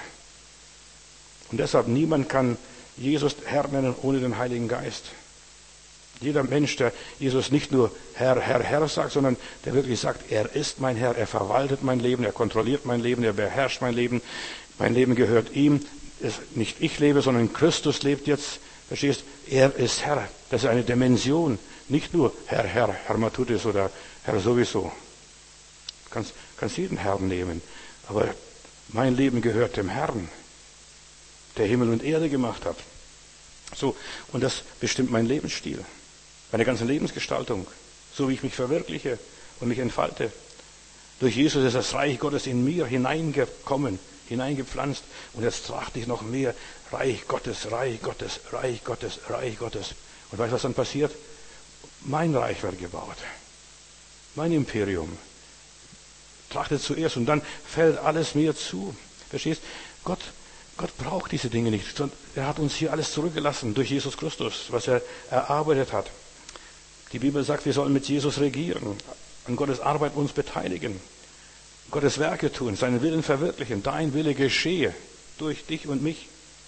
Und deshalb niemand kann Jesus Herr nennen ohne den Heiligen Geist. Jeder Mensch, der Jesus nicht nur Herr, Herr, Herr sagt, sondern der wirklich sagt, er ist mein Herr, er verwaltet mein Leben, er kontrolliert mein Leben, er beherrscht mein Leben gehört ihm. Nicht ich lebe, sondern Christus lebt jetzt. Verstehst? Er ist Herr. Das ist eine Dimension. Nicht nur Herr, Herr, Herr Matutis oder Herr sowieso. Du kannst jeden Herrn nehmen. Aber mein Leben gehört dem Herrn, der Himmel und Erde gemacht hat. So, und das bestimmt mein Lebensstil, meine ganze Lebensgestaltung, so wie ich mich verwirkliche und mich entfalte. Durch Jesus ist das Reich Gottes in mir hineingekommen, hineingepflanzt und jetzt trachte ich noch mehr Reich Gottes, Reich Gottes, Reich Gottes, Reich Gottes. Und weißt du, was dann passiert? Mein Reich wird gebaut, mein Imperium. Trachtet zuerst und dann fällt alles mir zu. Verstehst? Gott braucht diese Dinge nicht. Er hat uns hier alles zurückgelassen durch Jesus Christus, was er erarbeitet hat. Die Bibel sagt, wir sollen mit Jesus regieren, an Gottes Arbeit uns beteiligen, Gottes Werke tun, seinen Willen verwirklichen. Dein Wille geschehe durch dich und mich.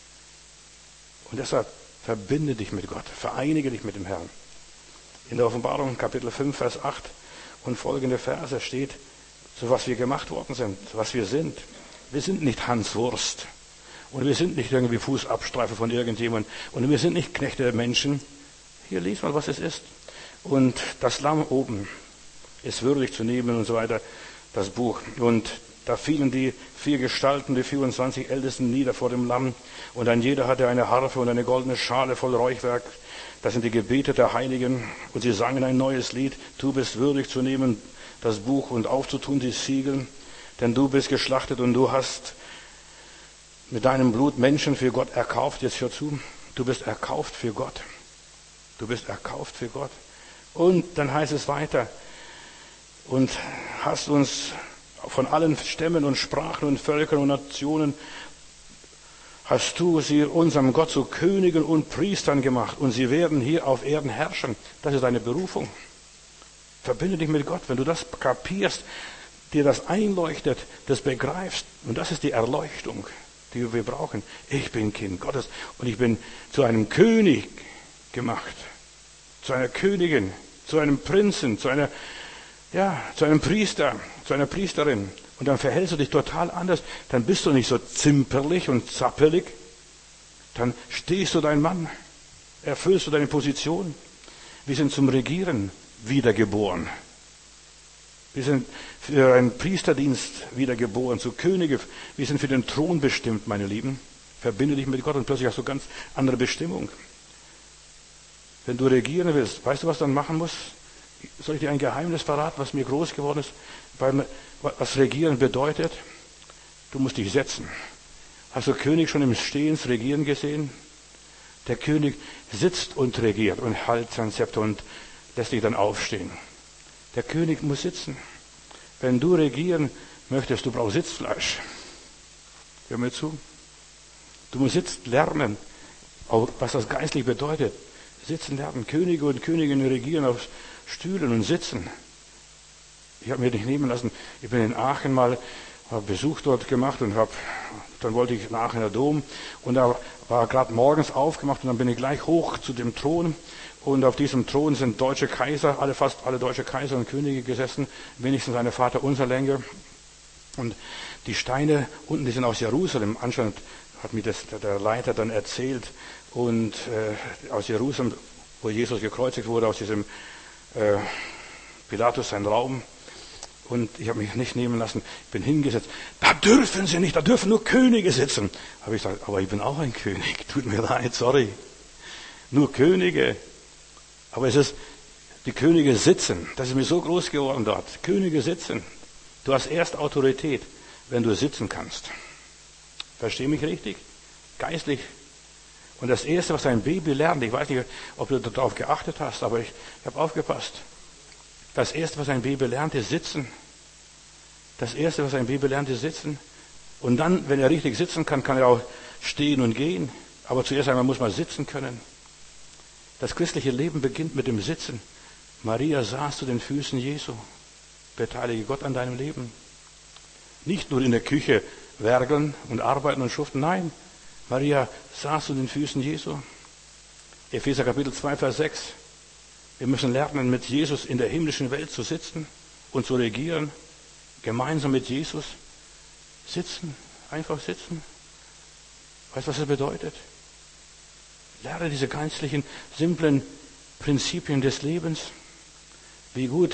Und deshalb verbinde dich mit Gott, vereinige dich mit dem Herrn. In der Offenbarung Kapitel 5, Vers 8 und folgende Verse steht, zu was wir gemacht worden sind, was wir sind. Wir sind nicht Hans Wurst. Und wir sind nicht irgendwie Fußabstreifer von irgendjemandem. Und wir sind nicht Knechte der Menschen. Hier, lies mal, was es ist. Und das Lamm oben ist würdig zu nehmen und so weiter, das Buch. Und da fielen die 4 Gestalten, die 24 Ältesten nieder vor dem Lamm. Und ein jeder hatte eine Harfe und eine goldene Schale voll Räuchwerk. Das sind die Gebete der Heiligen. Und sie sangen ein neues Lied. Du bist würdig zu nehmen das Buch und aufzutun die Siegel. Denn du bist geschlachtet und du hast mit deinem Blut Menschen für Gott erkauft. Jetzt hör zu. Du bist erkauft für Gott. Du bist erkauft für Gott. Und dann heißt es weiter. Und hast uns von allen Stämmen und Sprachen und Völkern und Nationen hast du sie unserem Gott zu Königen und Priestern gemacht und sie werden hier auf Erden herrschen. Das ist deine Berufung. Verbinde dich mit Gott. Wenn du das kapierst, dir das einleuchtet, das begreifst, und das ist die Erleuchtung, die wir brauchen. Ich bin Kind Gottes und ich bin zu einem König gemacht, zu einer Königin, zu einem Prinzen, zu einem Priester, zu einer Priesterin. Und dann verhältst du dich total anders. Dann bist du nicht so zimperlich und zappelig. Dann stehst du dein Mann, erfüllst du deine Position. Wir sind zum Regieren wiedergeboren. Wir sind für einen Priesterdienst wiedergeboren, zu Könige. Wir sind für den Thron bestimmt, meine Lieben. Verbinde dich mit Gott und plötzlich hast du ganz andere Bestimmung. Wenn du regieren willst, weißt du, was du dann machen musst? Soll ich dir ein Geheimnis verraten, was mir groß geworden ist? Was Regieren bedeutet? Du musst dich setzen. Hast du König schon im Stehens Regieren gesehen? Der König sitzt und regiert und hält sein Zepter und lässt dich dann aufstehen. Der König muss sitzen. Wenn du regieren möchtest, du brauchst Sitzfleisch. Hör mir zu. Du musst sitzen lernen, auch was das geistlich bedeutet. Sitzen lernen. Könige und Königinnen regieren auf Stühlen und sitzen. Ich habe mir nicht nehmen lassen. Ich bin in Aachen mal, habe Besuch dort gemacht und dann wollte ich nach Aachener Dom und da war gerade morgens aufgemacht und dann bin ich gleich hoch zu dem Thron und auf diesem Thron sind deutsche Kaiser, fast alle deutsche Kaiser und Könige gesessen, wenigstens eine Vaterunser Länge. Und die Steine unten, die sind aus Jerusalem. Anscheinend hat mir das der Leiter dann erzählt und aus Jerusalem, wo Jesus gekreuzigt wurde, aus diesem Pilatus sein Raum. Und ich habe mich nicht nehmen lassen, ich bin hingesetzt. Da dürfen sie nicht, da dürfen nur Könige sitzen. Habe ich gesagt, aber ich bin auch ein König, tut mir leid, sorry. Nur Könige. Aber die Könige sitzen, das ist mir so groß geworden dort. Könige sitzen. Du hast erst Autorität, wenn du sitzen kannst. Versteh mich richtig? Geistlich. Und das Erste, was ein Baby lernt, ich weiß nicht, ob du darauf geachtet hast, aber ich habe aufgepasst. Das Erste, was ein Baby lernt, ist sitzen. Das Erste, was ein Baby lernt, ist sitzen. Und dann, wenn er richtig sitzen kann, kann er auch stehen und gehen. Aber zuerst einmal muss man sitzen können. Das christliche Leben beginnt mit dem Sitzen. Maria saß zu den Füßen Jesu. Beteilige Gott an deinem Leben. Nicht nur in der Küche werkeln und arbeiten und schuften. Nein, Maria saß zu den Füßen Jesu. Epheser Kapitel 2, Vers 6. Wir müssen lernen, mit Jesus in der himmlischen Welt zu sitzen und zu regieren. Gemeinsam mit Jesus. Sitzen, einfach sitzen. Weißt du, was das bedeutet? Lerne diese geistlichen, simplen Prinzipien des Lebens. Wie gut.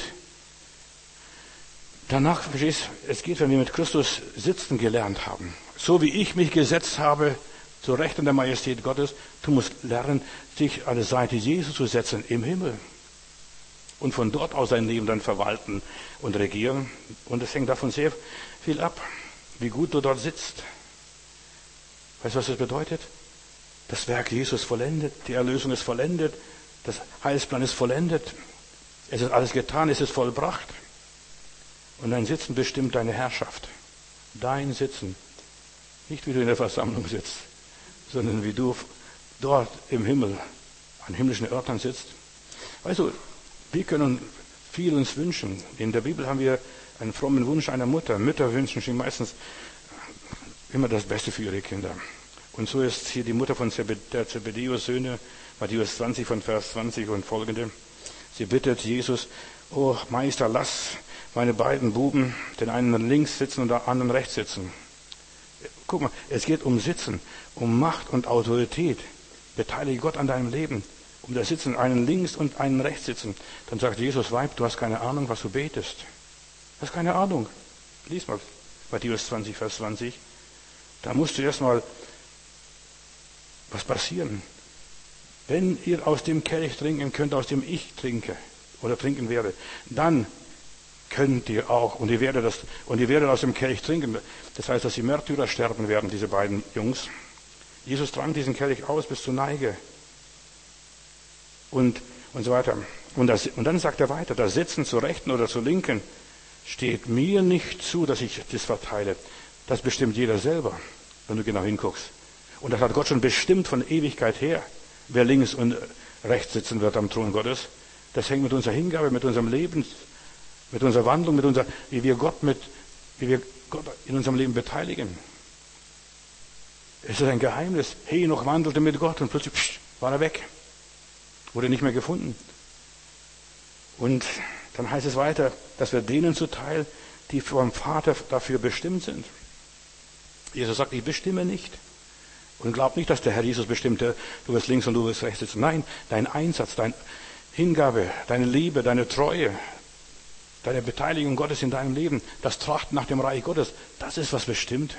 Danach, verstehst du, es geht, wenn wir mit Christus sitzen gelernt haben. So wie ich mich gesetzt habe, zur Rechten der Majestät Gottes, du musst lernen, dich an der Seite Jesu zu setzen im Himmel. Und von dort aus sein Leben dann verwalten und regieren. Und es hängt davon sehr viel ab, wie gut du dort sitzt. Weißt du, was das bedeutet? Das Werk Jesus vollendet, die Erlösung ist vollendet, das Heilsplan ist vollendet, es ist alles getan, es ist vollbracht. Und dein Sitzen bestimmt deine Herrschaft. Dein Sitzen. Nicht wie du in der Versammlung sitzt, sondern wie du dort im Himmel, an himmlischen Örtern sitzt. Weißt du, wir können viel uns wünschen. In der Bibel haben wir einen frommen Wunsch einer Mutter. Mütter wünschen sich meistens immer das Beste für ihre Kinder. Und so ist hier die Mutter von der Zebedeus-Söhne, Matthäus 20 von Vers 20 und folgende. Sie bittet Jesus, oh Meister, lass meine beiden Buben den einen links sitzen und den anderen rechts sitzen. Guck mal, es geht um Sitzen, um Macht und Autorität. Beteilige Gott an deinem Leben. Um das Sitzen, einen links und einen rechts sitzen. Dann sagt Jesus, Weib, du hast keine Ahnung, was du betest. Du hast keine Ahnung. Lies mal Matthäus 20, Vers 20. Da musst du erstmal was passieren. Wenn ihr aus dem Kelch trinken könnt, aus dem ich trinke oder trinken werde, dann könnt ihr auch, und ihr werdet aus dem Kelch trinken. Das heißt, dass die Märtyrer sterben werden, diese beiden Jungs. Jesus trank diesen Kelch aus bis zur Neige. Und so weiter. Und dann sagt er weiter, das Sitzen zur Rechten oder zur Linken steht mir nicht zu, dass ich das verteile. Das bestimmt jeder selber, wenn du genau hinguckst. Und das hat Gott schon bestimmt von Ewigkeit her, wer links und rechts sitzen wird am Thron Gottes. Das hängt mit unserer Hingabe, mit unserem Leben, mit unserer Wandlung, wie wir Gott in unserem Leben beteiligen. Es ist ein Geheimnis. Henoch wandelte mit Gott und plötzlich war er weg. Wurde nicht mehr gefunden. Und dann heißt es weiter, dass wir denen zuteil, die vom Vater dafür bestimmt sind. Jesus sagt, ich bestimme nicht. Und glaub nicht, dass der Herr Jesus bestimmt, du wirst links und du wirst rechts sitzen. Nein, dein Einsatz, deine Hingabe, deine Liebe, deine Treue, deine Beteiligung Gottes in deinem Leben, das Trachten nach dem Reich Gottes, das ist, was bestimmt.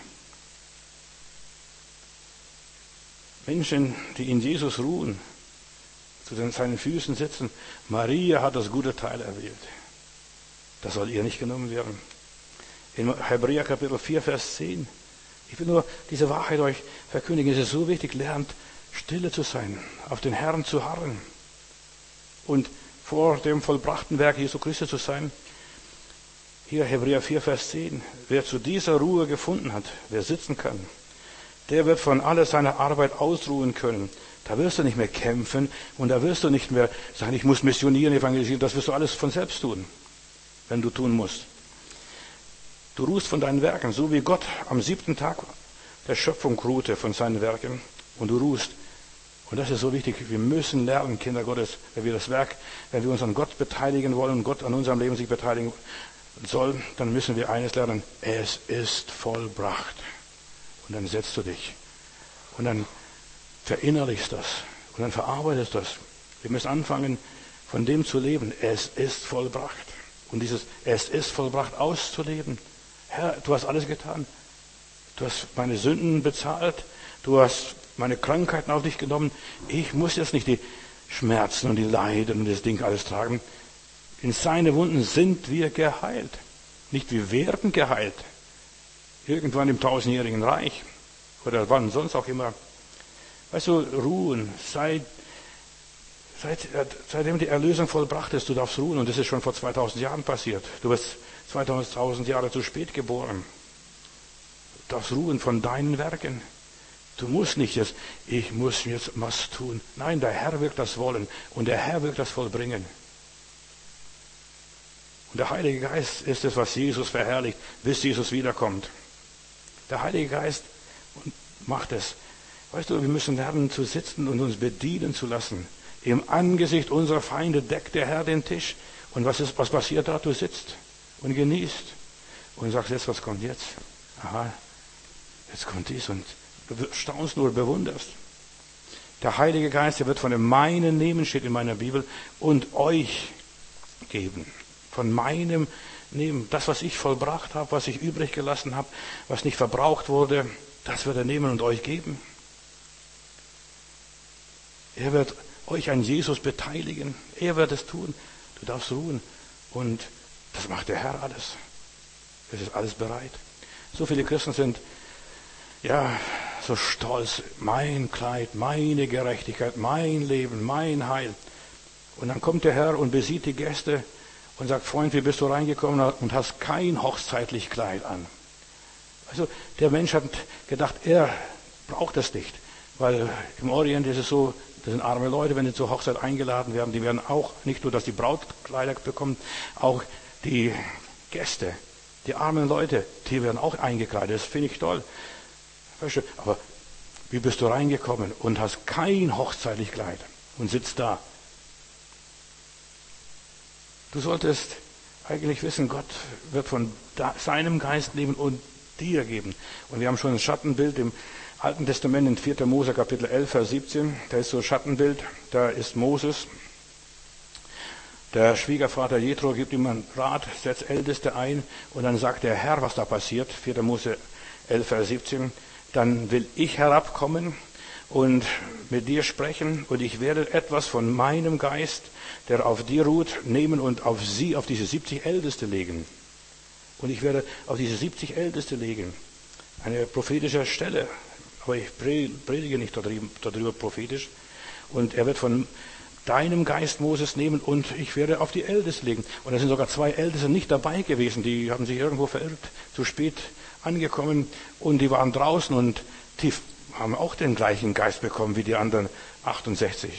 Menschen, die in Jesus ruhen, zu seinen Füßen sitzen. Maria hat das gute Teil erwählt. Das soll ihr nicht genommen werden. In Hebräer Kapitel 4, Vers 10. Ich will nur diese Wahrheit euch verkündigen. Es ist so wichtig, lernt stille zu sein, auf den Herrn zu harren und vor dem vollbrachten Werk Jesu Christi zu sein. Hier Hebräer 4, Vers 10. Wer zu dieser Ruhe gefunden hat, wer sitzen kann, der wird von aller seiner Arbeit ausruhen können. Da wirst du nicht mehr kämpfen und da wirst du nicht mehr sagen, ich muss missionieren, evangelisieren. Das wirst du alles von selbst tun, wenn du tun musst. Du ruhst von deinen Werken, so wie Gott am 7. Tag der Schöpfung ruhte von seinen Werken und du ruhst. Und das ist so wichtig. Wir müssen lernen, Kinder Gottes, wenn wir uns an Gott beteiligen wollen und Gott an unserem Leben sich beteiligen soll, dann müssen wir eines lernen. Es ist vollbracht. Und dann setzt du dich. Und dann verinnerlichst das. Und dann verarbeitest das. Wir müssen anfangen, von dem zu leben. Es ist vollbracht. Und dieses Es ist vollbracht auszuleben. Herr, du hast alles getan. Du hast meine Sünden bezahlt. Du hast meine Krankheiten auf dich genommen. Ich muss jetzt nicht die Schmerzen und die Leiden und das Ding alles tragen. In seine Wunden sind wir geheilt. Nicht wir werden geheilt. Irgendwann im 1000-jährigen Reich. Oder wann sonst auch immer. Weißt du, ruhen. Seitdem die Erlösung vollbracht ist, du darfst ruhen. Und das ist schon vor 2000 Jahren passiert. Du wirst 2000 Jahre zu spät geboren. Du darfst ruhen von deinen Werken. Du musst nicht jetzt, ich muss jetzt was tun. Nein, der Herr wird das wollen. Und der Herr wird das vollbringen. Und der Heilige Geist ist es, was Jesus verherrlicht, bis Jesus wiederkommt. Der Heilige Geist macht es. Weißt du, wir müssen lernen zu sitzen und uns bedienen zu lassen. Im Angesicht unserer Feinde deckt der Herr den Tisch. Und was passiert da? Du sitzt und genießt und sagst jetzt, was kommt jetzt? Aha, jetzt kommt dies und du staunst nur, bewunderst. Der Heilige Geist, der wird von dem meinen nehmen, steht in meiner Bibel, und euch geben. Von meinem nehmen. Das, was ich vollbracht habe, was ich übrig gelassen habe, was nicht verbraucht wurde, das wird er nehmen und euch geben. Er wird euch an Jesus beteiligen. Er wird es tun. Du darfst ruhen. Und das macht der Herr alles. Es ist alles bereit. So viele Christen sind, so stolz. Mein Kleid, meine Gerechtigkeit, mein Leben, mein Heil. Und dann kommt der Herr und besieht die Gäste und sagt, Freund, wie bist du reingekommen und hast kein hochzeitlich Kleid an? Also der Mensch hat gedacht, er braucht das nicht. Weil im Orient ist es so, das sind arme Leute, wenn sie zur Hochzeit eingeladen werden, die werden auch, nicht nur, dass die Brautkleider bekommen, auch die Gäste, die armen Leute, die werden auch eingekleidet. Das finde ich toll. Aber wie bist du reingekommen und hast kein hochzeitlich Kleid und sitzt da? Du solltest eigentlich wissen, Gott wird von seinem Geist nehmen und dir geben. Und wir haben schon ein Schattenbild im Alten Testament in 4. Mose Kapitel 11, Vers 17. Da ist so ein Schattenbild, da ist Moses. Der Schwiegervater Jethro gibt ihm einen Rat, setzt Älteste ein und dann sagt der Herr, was da passiert. 4. Mose 11, Vers 17. Dann will ich herabkommen und mit dir sprechen und ich werde etwas von meinem Geist, der auf dir ruht, nehmen und auf diese 70 Älteste legen. Und ich werde auf diese 70 Älteste legen. Eine prophetische Stelle. Aber ich predige nicht darüber prophetisch. Und er wird von deinem Geist Moses nehmen und ich werde auf die Älteste legen. Und da sind sogar 2 Älteste nicht dabei gewesen. Die haben sich irgendwo verirrt, zu spät angekommen und die waren draußen und haben auch den gleichen Geist bekommen wie die anderen 68.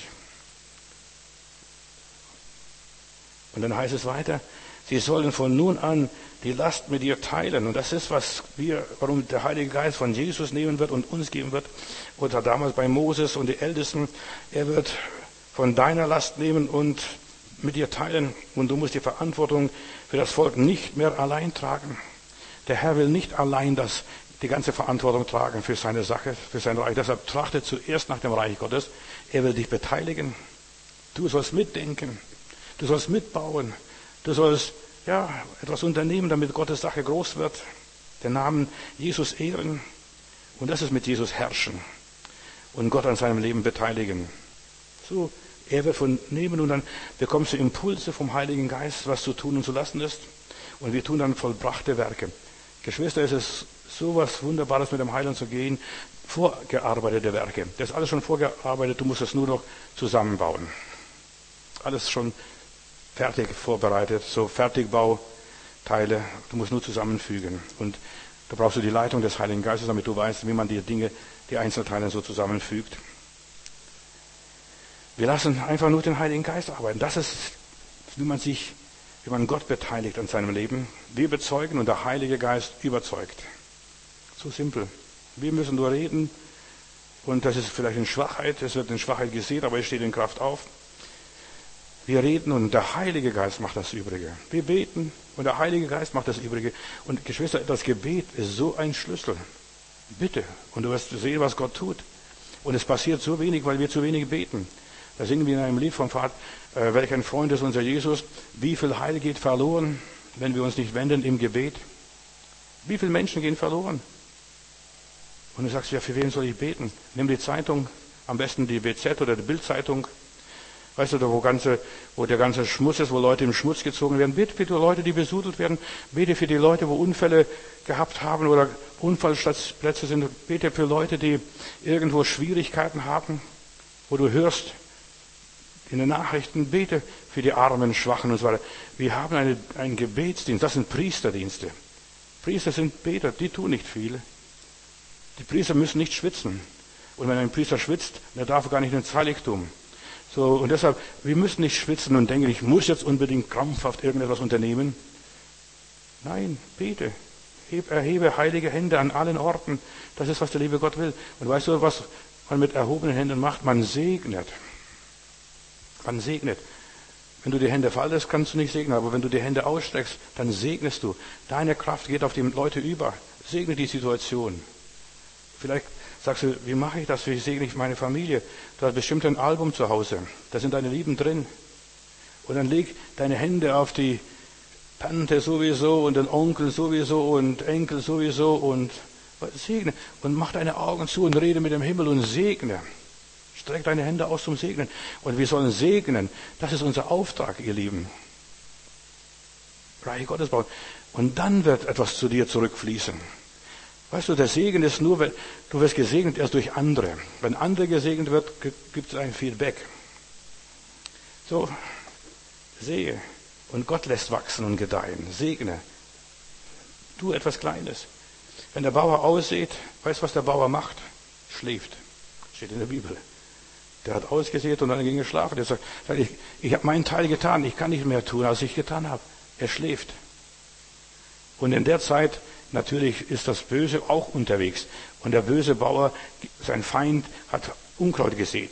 Und dann heißt es weiter, sie sollen von nun an die Last mit dir teilen. Und das ist, warum der Heilige Geist von Jesus nehmen wird und uns geben wird. Oder damals bei Moses und die Ältesten. Er wird von deiner Last nehmen und mit dir teilen. Und du musst die Verantwortung für das Volk nicht mehr allein tragen. Der Herr will nicht allein die ganze Verantwortung tragen für seine Sache, für sein Reich. Deshalb trachte zuerst nach dem Reich Gottes. Er will dich beteiligen. Du sollst mitdenken. Du sollst mitbauen. Du sollst etwas unternehmen, damit Gottes Sache groß wird. Den Namen Jesus ehren. Und das ist mit Jesus herrschen. Und Gott an seinem Leben beteiligen. So, er wird von nehmen und dann bekommst du Impulse vom Heiligen Geist, was zu tun und zu lassen ist. Und wir tun dann vollbrachte Werke. Geschwister, es ist so was Wunderbares, mit dem Heiland zu gehen. Vorgearbeitete Werke. Das ist alles schon vorgearbeitet. Du musst es nur noch zusammenbauen. Alles schon fertig vorbereitet, so Fertigbauteile, du musst nur zusammenfügen. Und da brauchst du die Leitung des Heiligen Geistes, damit du weißt, wie man die Dinge, die Einzelteile so zusammenfügt. Wir lassen einfach nur den Heiligen Geist arbeiten. Das ist, wie man Gott beteiligt an seinem Leben. Wir bezeugen und der Heilige Geist überzeugt. So simpel. Wir müssen nur reden und das ist vielleicht in Schwachheit, es wird in Schwachheit gesehen, aber es steht in Kraft auf. Wir reden und der Heilige Geist macht das Übrige. Wir beten und der Heilige Geist macht das Übrige. Und Geschwister, das Gebet ist so ein Schlüssel. Bitte. Und du wirst sehen, was Gott tut. Und es passiert so wenig, weil wir zu wenig beten. Da singen wir in einem Lied vom Vater, welch ein Freund ist unser Jesus. Wie viel Heil geht verloren, wenn wir uns nicht wenden im Gebet? Wie viele Menschen gehen verloren? Und du sagst, ja, für wen soll ich beten? Nimm die Zeitung, am besten die BZ oder die Bildzeitung. Weißt du, wo der ganze Schmutz ist, wo Leute im Schmutz gezogen werden. Bete für die Leute, die besudelt werden. Bete für die Leute, wo Unfälle gehabt haben oder Unfallplätze sind. Bete für Leute, die irgendwo Schwierigkeiten haben, wo du hörst in den Nachrichten. Bete für die Armen, Schwachen und so weiter. Wir haben einen Gebetsdienst. Das sind Priesterdienste. Priester sind Beter, die tun nicht viel. Die Priester müssen nicht schwitzen. Und wenn ein Priester schwitzt, der darf gar nicht ins Heiligtum. So, und deshalb, wir müssen nicht schwitzen und denken, ich muss jetzt unbedingt krampfhaft irgendetwas unternehmen. Nein, bete. Erhebe heilige Hände an allen Orten. Das ist, was der liebe Gott will. Und weißt du, was man mit erhobenen Händen macht? Man segnet. Man segnet. Wenn du die Hände faltest, kannst du nicht segnen. Aber wenn du die Hände ausstreckst, dann segnest du. Deine Kraft geht auf die Leute über. Segne die Situation. Vielleicht sagst du, wie mache ich das? Wie segne ich meine Familie? Du hast bestimmt ein Album zu Hause. Da sind deine Lieben drin. Und dann leg deine Hände auf die Tante sowieso und den Onkel sowieso und Enkel sowieso und segne. Und mach deine Augen zu und rede mit dem Himmel und segne. Streck deine Hände aus zum Segnen. Und wir sollen segnen. Das ist unser Auftrag, ihr Lieben. Reich Gottes bauen. Und dann wird etwas zu dir zurückfließen. Weißt du, der Segen ist nur, wenn du wirst gesegnet erst durch andere. Wenn andere gesegnet wird, gibt es ein Feedback. So, sehe. Und Gott lässt wachsen und gedeihen. Segne. Tu etwas Kleines. Wenn der Bauer aussät, weißt du, was der Bauer macht? Schläft. Steht in der Bibel. Der hat ausgesät und dann ging er schlafen. Der sagt, ich habe meinen Teil getan. Ich kann nicht mehr tun, als ich getan habe. Er schläft. Und in der Zeit, natürlich ist das Böse auch unterwegs. Und der böse Bauer, sein Feind, hat Unkraut gesät.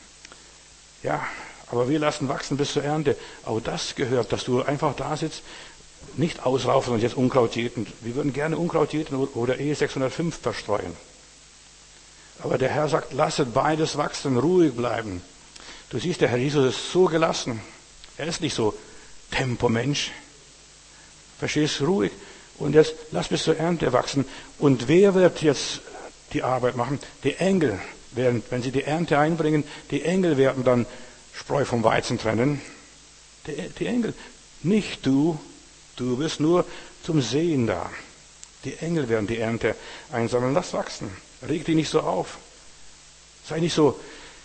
Ja, aber wir lassen wachsen bis zur Ernte. Auch das gehört, dass du einfach da sitzt, nicht ausraufen und jetzt Unkraut jäten. Wir würden gerne Unkraut jäten oder Ehe 605 verstreuen. Aber der Herr sagt, lasset beides wachsen, ruhig bleiben. Du siehst, der Herr Jesus ist so gelassen. Er ist nicht so Tempomensch. Verstehst du? Ruhig. Und jetzt lass bis zur Ernte wachsen. Und wer wird jetzt die Arbeit machen? Die Engel werden, wenn sie die Ernte einbringen, die Engel werden dann Spreu vom Weizen trennen. Die Engel. Nicht du. Du bist nur zum Sehen da. Die Engel werden die Ernte einsammeln. Lass wachsen. Reg dich nicht so auf. Sei nicht so,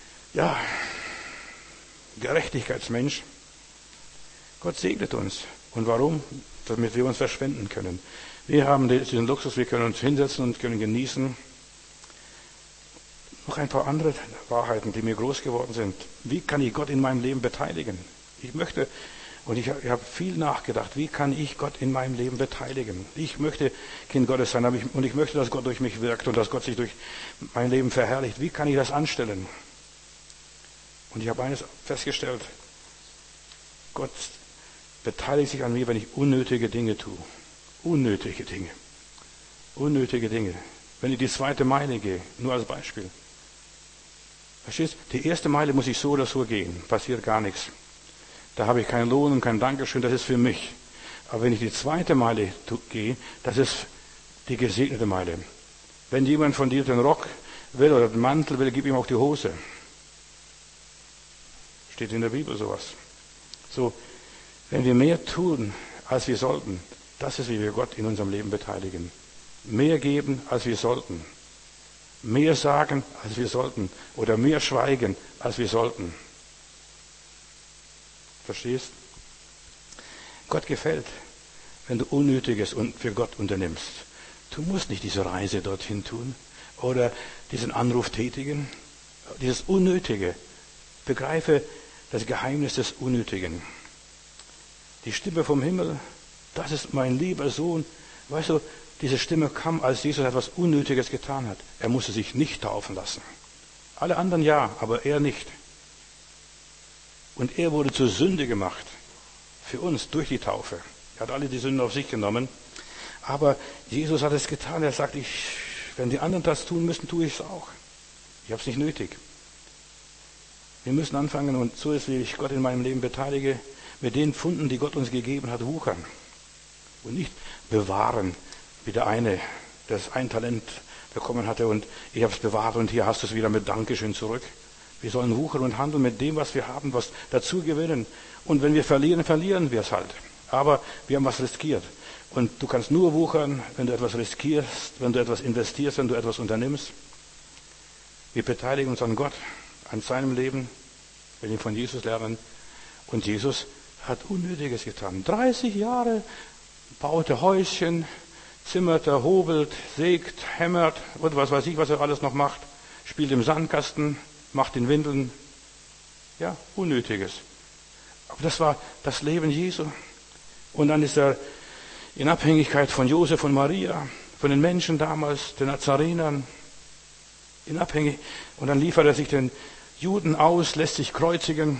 Gerechtigkeitsmensch. Gott segnet uns. Und warum? Damit wir uns verschwenden können. Wir haben diesen Luxus, wir können uns hinsetzen und können genießen. Noch ein paar andere Wahrheiten, die mir groß geworden sind. Wie kann ich Gott in meinem Leben beteiligen? Ich möchte, und ich habe viel nachgedacht, wie kann ich Gott in meinem Leben beteiligen? Ich möchte Kind Gottes sein, und ich möchte, dass Gott durch mich wirkt und dass Gott sich durch mein Leben verherrlicht. Wie kann ich das anstellen? Und ich habe eines festgestellt: Gott beteiligt sich an mir, wenn ich unnötige Dinge tue. Unnötige Dinge. Unnötige Dinge. Wenn ich die 2. Meile gehe, nur als Beispiel. Verstehst? Die 1. Meile muss ich so oder so gehen. Passiert gar nichts. Da habe ich keinen Lohn und kein Dankeschön, das ist für mich. Aber wenn ich die 2. Meile gehe, das ist die gesegnete Meile. Wenn jemand von dir den Rock will oder den Mantel will, gib ihm auch die Hose. Steht in der Bibel sowas. So, wenn wir mehr tun, als wir sollten, das ist, wie wir Gott in unserem Leben beteiligen. Mehr geben, als wir sollten. Mehr sagen, als wir sollten. Oder mehr schweigen, als wir sollten. Verstehst? Gott gefällt, wenn du Unnötiges für Gott unternimmst. Du musst nicht diese Reise dorthin tun oder diesen Anruf tätigen. Dieses Unnötige. Begreife das Geheimnis des Unnötigen. Die Stimme vom Himmel, das ist mein lieber Sohn. Weißt du, diese Stimme kam, als Jesus etwas Unnötiges getan hat. Er musste sich nicht taufen lassen. Alle anderen ja, aber er nicht. Und er wurde zur Sünde gemacht. Für uns, durch die Taufe. Er hat alle die Sünden auf sich genommen. Aber Jesus hat es getan. Er sagt, wenn die anderen das tun müssen, tue ich es auch. Ich habe es nicht nötig. Wir müssen anfangen, und so ist, wie ich Gott in meinem Leben beteilige, mit den Pfunden, die Gott uns gegeben hat, wuchern. Und nicht bewahren, wie der eine, der ein Talent bekommen hatte und ich habe es bewahrt und hier hast du es wieder mit Dankeschön zurück. Wir sollen wuchern und handeln mit dem, was wir haben, was dazu gewinnen. Und wenn wir verlieren, verlieren wir es halt. Aber wir haben was riskiert. Und du kannst nur wuchern, wenn du etwas riskierst, wenn du etwas investierst, wenn du etwas unternimmst. Wir beteiligen uns an Gott, an seinem Leben, wenn wir von Jesus lernen. Und Jesus hat Unnötiges getan. 30 Jahre baute Häuschen, zimmerte, hobelt, sägt, hämmert und was weiß ich, was er alles noch macht. Spielt im Sandkasten, macht in Windeln. Ja, Unnötiges. Aber das war das Leben Jesu. Und dann ist er in Abhängigkeit von Josef und Maria, von den Menschen damals, den Nazarenern, und dann liefert er sich den Juden aus, lässt sich kreuzigen.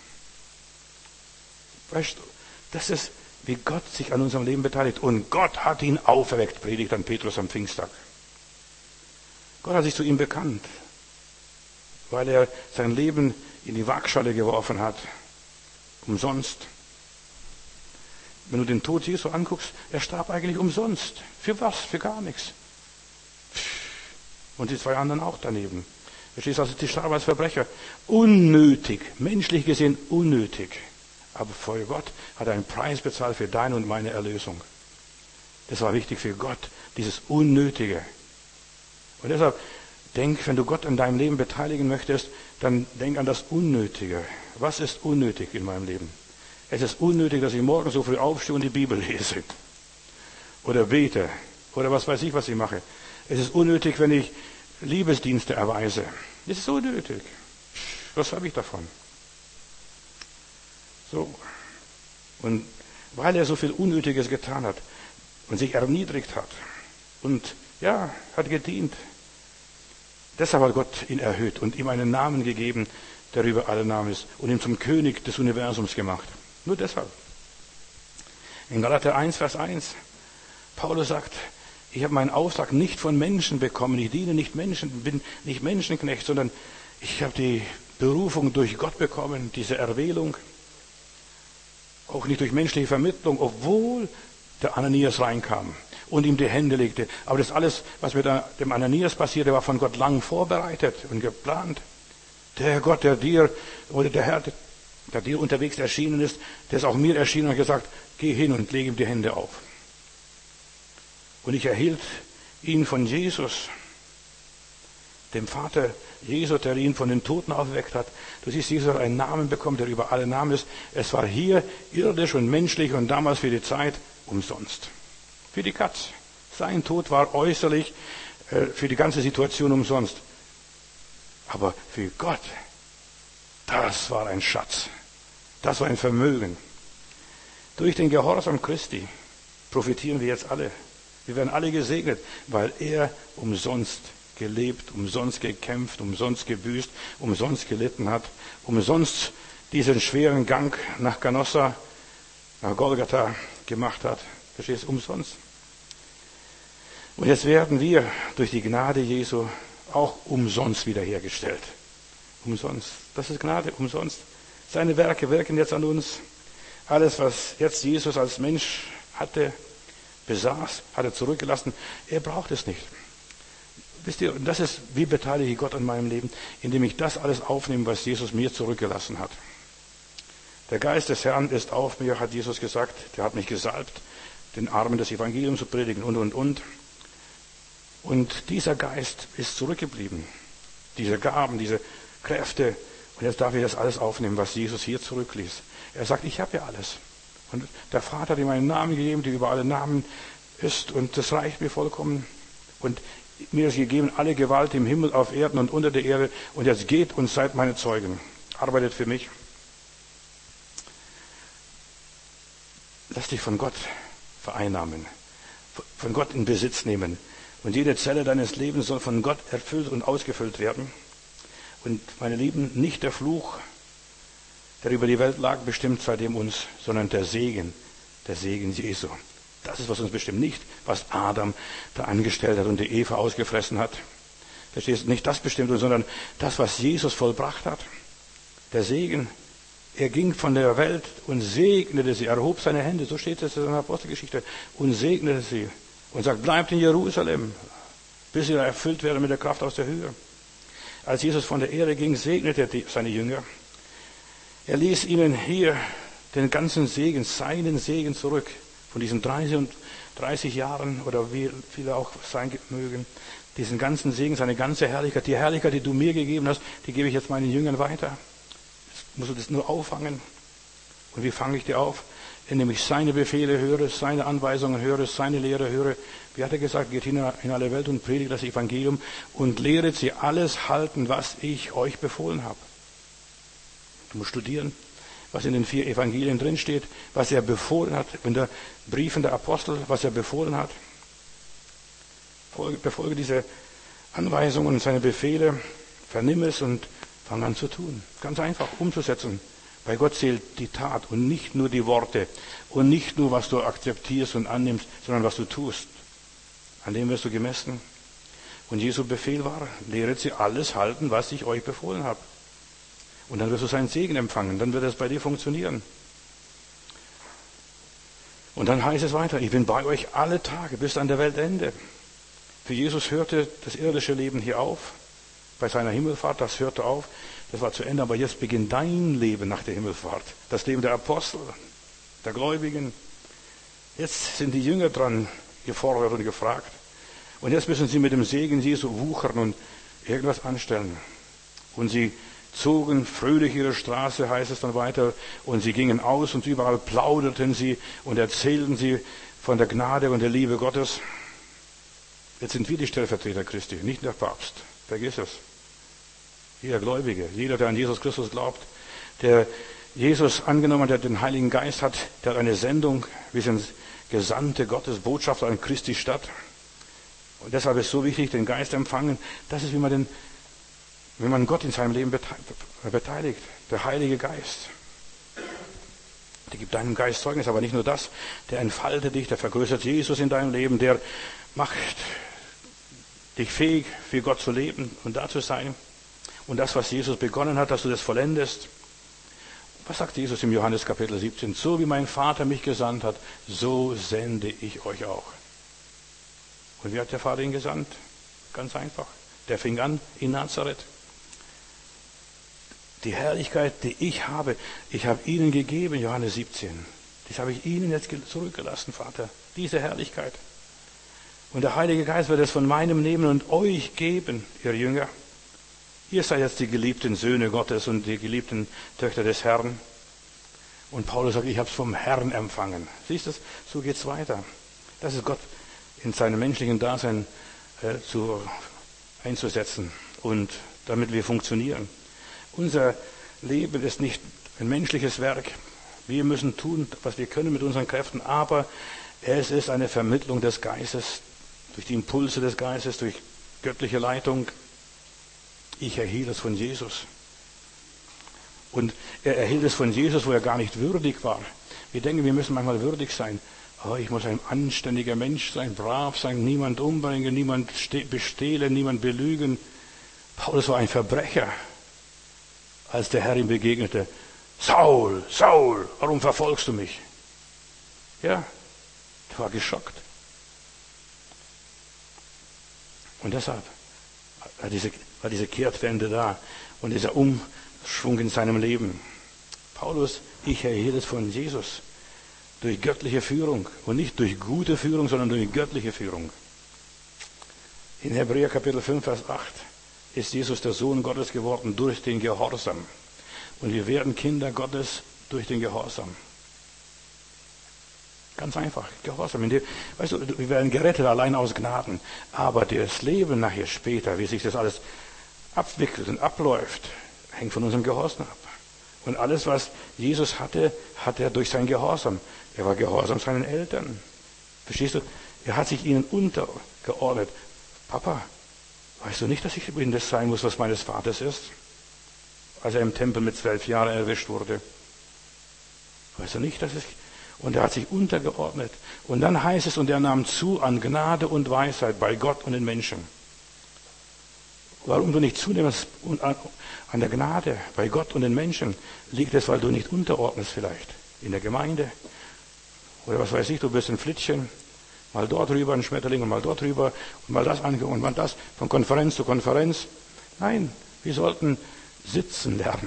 Weißt du, das ist, wie Gott sich an unserem Leben beteiligt. Und Gott hat ihn auferweckt, predigt dann Petrus am Pfingsttag. Gott hat sich zu ihm bekannt, weil er sein Leben in die Waagschale geworfen hat. Umsonst. Wenn du den Tod Jesu anguckst, er starb eigentlich umsonst. Für was? Für gar nichts. Und die 2 anderen auch daneben. Verstehst du, also die starben als Verbrecher. Unnötig, menschlich gesehen unnötig. Aber vor Gott hat er einen Preis bezahlt für deine und meine Erlösung. Das war wichtig für Gott, dieses Unnötige. Und deshalb denk, wenn du Gott in deinem Leben beteiligen möchtest, dann denk an das Unnötige. Was ist unnötig in meinem Leben? Es ist unnötig, dass ich morgen so früh aufstehe und die Bibel lese. Oder bete. Oder was weiß ich, was ich mache. Es ist unnötig, wenn ich Liebesdienste erweise. Es ist unnötig. Was habe ich davon? So. Und weil er so viel Unnötiges getan hat und sich erniedrigt hat und ja, hat gedient, deshalb hat Gott ihn erhöht und ihm einen Namen gegeben, der über alle Namen ist, und ihn zum König des Universums gemacht. Nur deshalb. In Galater 1, Vers 1, Paulus sagt, ich habe meinen Auftrag nicht von Menschen bekommen, ich diene nicht Menschen, bin nicht Menschenknecht, sondern ich habe die Berufung durch Gott bekommen, diese Erwählung, auch nicht durch menschliche Vermittlung, obwohl der Ananias reinkam und ihm die Hände legte. Aber das alles, was mit dem Ananias passierte, war von Gott lang vorbereitet und geplant. Der Gott, der dir, oder der Herr, der dir unterwegs erschienen ist, der ist auch mir erschienen und hat gesagt, geh hin und lege ihm die Hände auf. Und ich erhielt ihn von Jesus, dem Vater Jesus, der ihn von den Toten aufgeweckt hat. Du siehst, Jesus hat einen Namen bekommen, der über alle Namen ist. Es war hier irdisch und menschlich und damals für die Zeit umsonst. Für die Katz. Sein Tod war äußerlich für die ganze Situation umsonst. Aber für Gott, das war ein Schatz. Das war ein Vermögen. Durch den Gehorsam Christi profitieren wir jetzt alle. Wir werden alle gesegnet, weil er umsonst gelebt, umsonst gekämpft, umsonst gebüßt, umsonst gelitten hat, umsonst diesen schweren Gang nach Canossa, nach Golgatha gemacht hat. Verstehst du? Umsonst. Und jetzt werden wir durch die Gnade Jesu auch umsonst wiederhergestellt. Umsonst. Das ist Gnade, umsonst. Seine Werke wirken jetzt an uns. Alles, was jetzt Jesus als Mensch hatte, besaß, hat er zurückgelassen. Er braucht es nicht. Wisst ihr, das ist, wie beteilige ich Gott an meinem Leben, indem ich das alles aufnehme, was Jesus mir zurückgelassen hat. Der Geist des Herrn ist auf mir, hat Jesus gesagt. Der hat mich gesalbt, den Armen das Evangelium zu predigen und. Und dieser Geist ist zurückgeblieben. Diese Gaben, diese Kräfte. Und jetzt darf ich das alles aufnehmen, was Jesus hier zurückließ. Er sagt, ich habe ja alles. Und der Vater hat ihm einen Namen gegeben, der über alle Namen ist. Und das reicht mir vollkommen. Und mir ist gegeben alle Gewalt im Himmel, auf Erden und unter der Erde. Und jetzt geht und seid meine Zeugen. Arbeitet für mich. Lass dich von Gott vereinnahmen. Von Gott in Besitz nehmen. Und jede Zelle deines Lebens soll von Gott erfüllt und ausgefüllt werden. Und meine Lieben, nicht der Fluch, der über die Welt lag, bestimmt seitdem uns, sondern der Segen Jesu. Das ist, was uns bestimmt. Nicht, was Adam da angestellt hat und die Eva ausgefressen hat. Verstehst du? Nicht das bestimmt uns, sondern das, was Jesus vollbracht hat. Der Segen. Er ging von der Welt und segnete sie. Er erhob seine Hände, so steht es in der Apostelgeschichte, und segnete sie. Und sagt, bleibt in Jerusalem, bis ihr erfüllt werdet mit der Kraft aus der Höhe. Als Jesus von der Erde ging, segnete er seine Jünger. Er ließ ihnen hier den ganzen Segen, seinen Segen zurück. Von diesen 30 Jahren oder wie viele auch sein mögen. Diesen ganzen Segen, seine ganze Herrlichkeit. Die Herrlichkeit, die du mir gegeben hast, die gebe ich jetzt meinen Jüngern weiter. Jetzt musst du das nur auffangen. Und wie fange ich die auf? Indem ich seine Befehle höre, seine Anweisungen höre, seine Lehre höre. Wie hat er gesagt, geht hin in alle Welt und predigt das Evangelium und lehret sie alles halten, was ich euch befohlen habe. Du musst studieren, was in den 4 Evangelien drinsteht, was er befohlen hat, in den Briefen der Apostel, was er befohlen hat. Befolge diese Anweisungen und seine Befehle, vernimm es und fang an zu tun. Ganz einfach umzusetzen. Bei Gott zählt die Tat und nicht nur die Worte und nicht nur, was du akzeptierst und annimmst, sondern was du tust. An dem wirst du gemessen. Und Jesu Befehl war, lehret sie alles halten, was ich euch befohlen habe. Und dann wirst du seinen Segen empfangen, dann wird es bei dir funktionieren. Und dann heißt es weiter, ich bin bei euch alle Tage bis an der Weltende. Für Jesus hörte das irdische Leben hier auf. Bei seiner Himmelfahrt, das hörte auf, das war zu Ende, aber jetzt beginnt dein Leben nach der Himmelfahrt. Das Leben der Apostel, der Gläubigen. Jetzt sind die Jünger dran gefordert und gefragt. Und jetzt müssen sie mit dem Segen Jesu wuchern und irgendwas anstellen. Und sie zogen fröhlich ihre Straße, heißt es dann weiter, und sie gingen aus und überall plauderten sie und erzählten sie von der Gnade und der Liebe Gottes. Jetzt sind wir die Stellvertreter Christi, nicht der Papst. Vergiss es. Jeder Gläubige, jeder, der an Jesus Christus glaubt, der Jesus angenommen hat, der den Heiligen Geist hat, der hat eine Sendung, wir sind Gesandte Gottes, Botschafter an Christi Stadt. Und deshalb ist es so wichtig, den Geist empfangen. Das ist, wie man Gott in seinem Leben beteiligt. Der Heilige Geist. Der gibt deinem Geist Zeugnis, aber nicht nur das. Der entfaltet dich, der vergrößert Jesus in deinem Leben, der macht dich fähig, für Gott zu leben und da zu sein. Und das, was Jesus begonnen hat, dass du das vollendest. Was sagt Jesus im Johannes Kapitel 17? So wie mein Vater mich gesandt hat, so sende ich euch auch. Und wie hat der Vater ihn gesandt? Ganz einfach. Der fing an in Nazareth. Die Herrlichkeit, die ich habe ihnen gegeben, Johannes 17. Das habe ich ihnen jetzt zurückgelassen, Vater. Diese Herrlichkeit. Und der Heilige Geist wird es von meinem nehmen und euch geben, ihr Jünger. Ihr seid jetzt die geliebten Söhne Gottes und die geliebten Töchter des Herrn. Und Paulus sagt, ich habe es vom Herrn empfangen. Siehst du, so geht's weiter. Das ist Gott in seinem menschlichen Dasein einzusetzen und damit wir funktionieren. Unser Leben ist nicht ein menschliches Werk. Wir müssen tun, was wir können mit unseren Kräften, aber es ist eine Vermittlung des Geistes, durch die Impulse des Geistes, durch göttliche Leitung. Ich erhielt es von Jesus. Und er erhielt es von Jesus, wo er gar nicht würdig war. Wir denken, wir müssen manchmal würdig sein. Oh, ich muss ein anständiger Mensch sein, brav sein, niemand umbringen, niemand bestehlen, niemand belügen. Paulus war ein Verbrecher, als der Herr ihm begegnete. Saul, Saul, warum verfolgst du mich? Ja, er war geschockt. Und deshalb war diese Kehrtwende da und dieser Umschwung in seinem Leben. Paulus, ich erhielt es von Jesus durch göttliche Führung und nicht durch gute Führung, sondern durch göttliche Führung. In Hebräer Kapitel 5, Vers 8 ist Jesus der Sohn Gottes geworden durch den Gehorsam. Und wir werden Kinder Gottes durch den Gehorsam. Ganz einfach, Gehorsam. Weißt du, wir werden gerettet allein aus Gnaden. Aber das Leben nachher später, wie sich das alles abwickelt und abläuft, hängt von unserem Gehorsam ab. Und alles, was Jesus hatte, hat er durch sein Gehorsam. Er war gehorsam seinen Eltern. Verstehst du? Er hat sich ihnen untergeordnet. Papa, weißt du nicht, dass ich ihnen das sein muss, was meines Vaters ist? Als er im Tempel mit 12 Jahren erwischt wurde. Weißt du nicht, dass ich... Und er hat sich untergeordnet. Und dann heißt es, und er nahm zu an Gnade und Weisheit bei Gott und den Menschen. Warum du nicht zunimmst an der Gnade bei Gott und den Menschen, liegt es, weil du nicht unterordnest vielleicht in der Gemeinde. Oder was weiß ich, du bist ein Flittchen, mal dort rüber ein Schmetterling und mal dort rüber und mal das angehört und mal das, von Konferenz zu Konferenz. Nein, wir sollten sitzen lernen.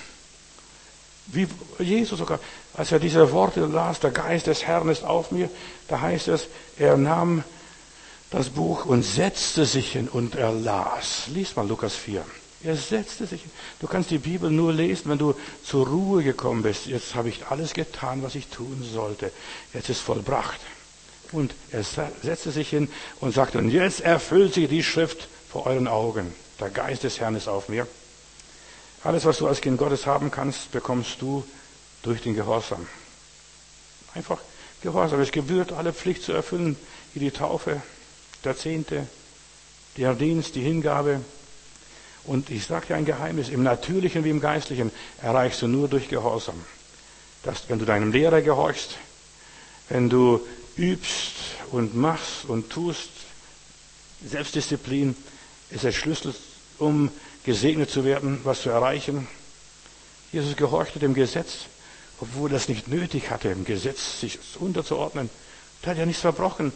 Wie Jesus sogar, als er diese Worte las, der Geist des Herrn ist auf mir, da heißt es, er nahm das Buch und setzte sich hin und er las. Lies mal Lukas 4. Er setzte sich hin. Du kannst die Bibel nur lesen, wenn du zur Ruhe gekommen bist. Jetzt habe ich alles getan, was ich tun sollte. Jetzt ist vollbracht. Und er setzte sich hin und sagte, und jetzt erfüllt sich die Schrift vor euren Augen. Der Geist des Herrn ist auf mir. Alles, was du als Kind Gottes haben kannst, bekommst du durch den Gehorsam. Einfach Gehorsam. Es gebührt, alle Pflicht zu erfüllen, wie die Taufe, der Zehnte, der Dienst, die Hingabe. Und ich sage dir ein Geheimnis, im Natürlichen wie im Geistlichen erreichst du nur durch Gehorsam. Dass, wenn du deinem Lehrer gehorchst, wenn du übst und machst und tust, Selbstdisziplin ist der Schlüssel, um gesegnet zu werden, was zu erreichen. Jesus gehorchte dem Gesetz, obwohl er es nicht nötig hatte, im Gesetz sich unterzuordnen. Er hat ja nichts verbrochen.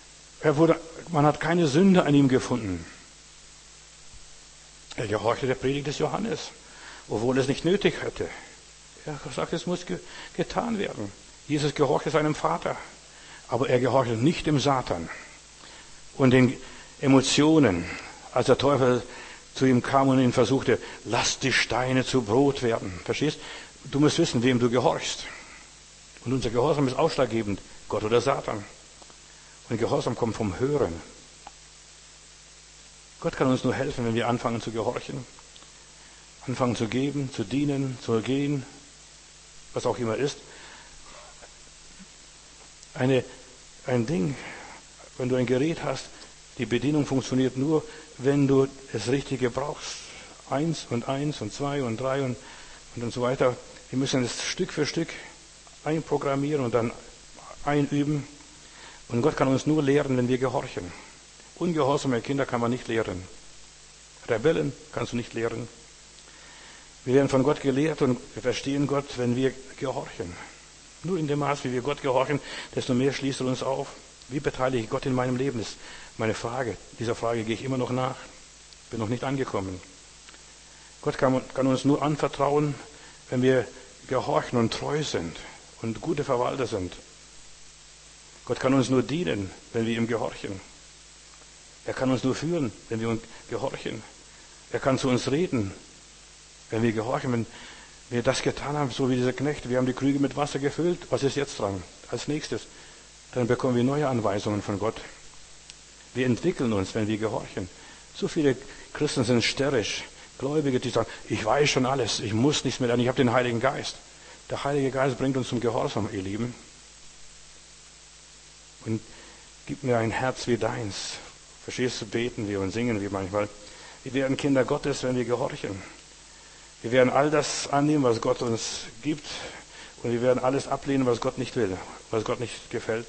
Man hat keine Sünde an ihm gefunden. Er gehorchte der Predigt des Johannes, obwohl er es nicht nötig hatte. Er sagte, es muss getan werden. Jesus gehorchte seinem Vater, aber er gehorchte nicht dem Satan und den Emotionen, als der Teufel zu ihm kam und ihn versuchte, lass die Steine zu Brot werden. Verstehst? Du musst wissen, wem du gehorchst. Und unser Gehorsam ist ausschlaggebend, Gott oder Satan. Und Gehorsam kommt vom Hören. Gott kann uns nur helfen, wenn wir anfangen zu gehorchen, anfangen zu geben, zu dienen, zu gehen, was auch immer ist. Ein Ding, wenn du ein Gerät hast, die Bedienung funktioniert nur, wenn du das Richtige brauchst. 1 und 2 und 3 und so weiter. Wir müssen es Stück für Stück einprogrammieren und dann einüben. Und Gott kann uns nur lehren, wenn wir gehorchen. Ungehorsame Kinder kann man nicht lehren. Rebellen kannst du nicht lehren. Wir werden von Gott gelehrt und wir verstehen Gott, wenn wir gehorchen. Nur in dem Maß, wie wir Gott gehorchen, desto mehr schließt er uns auf. Wie beteilige ich Gott in meinem Leben? Das ist meine Frage. Dieser Frage gehe ich immer noch nach. Bin noch nicht angekommen. Gott kann uns nur anvertrauen, wenn wir gehorchen und treu sind und gute Verwalter sind. Gott kann uns nur dienen, wenn wir ihm gehorchen. Er kann uns nur führen, wenn wir uns gehorchen. Er kann zu uns reden, wenn wir gehorchen. Wenn wir das getan haben, so wie dieser Knecht, wir haben die Krüge mit Wasser gefüllt, was ist jetzt dran? Als nächstes, dann bekommen wir neue Anweisungen von Gott. Wir entwickeln uns, wenn wir gehorchen. So viele Christen sind störrisch. Gläubige, die sagen, ich weiß schon alles, ich muss nichts mehr lernen, ich habe den Heiligen Geist. Der Heilige Geist bringt uns zum Gehorsam, ihr Lieben. Und gib mir ein Herz wie deins. Verstehst du, beten wir und singen wir manchmal. Wir werden Kinder Gottes, wenn wir gehorchen. Wir werden all das annehmen, was Gott uns gibt. Und wir werden alles ablehnen, was Gott nicht will, was Gott nicht gefällt.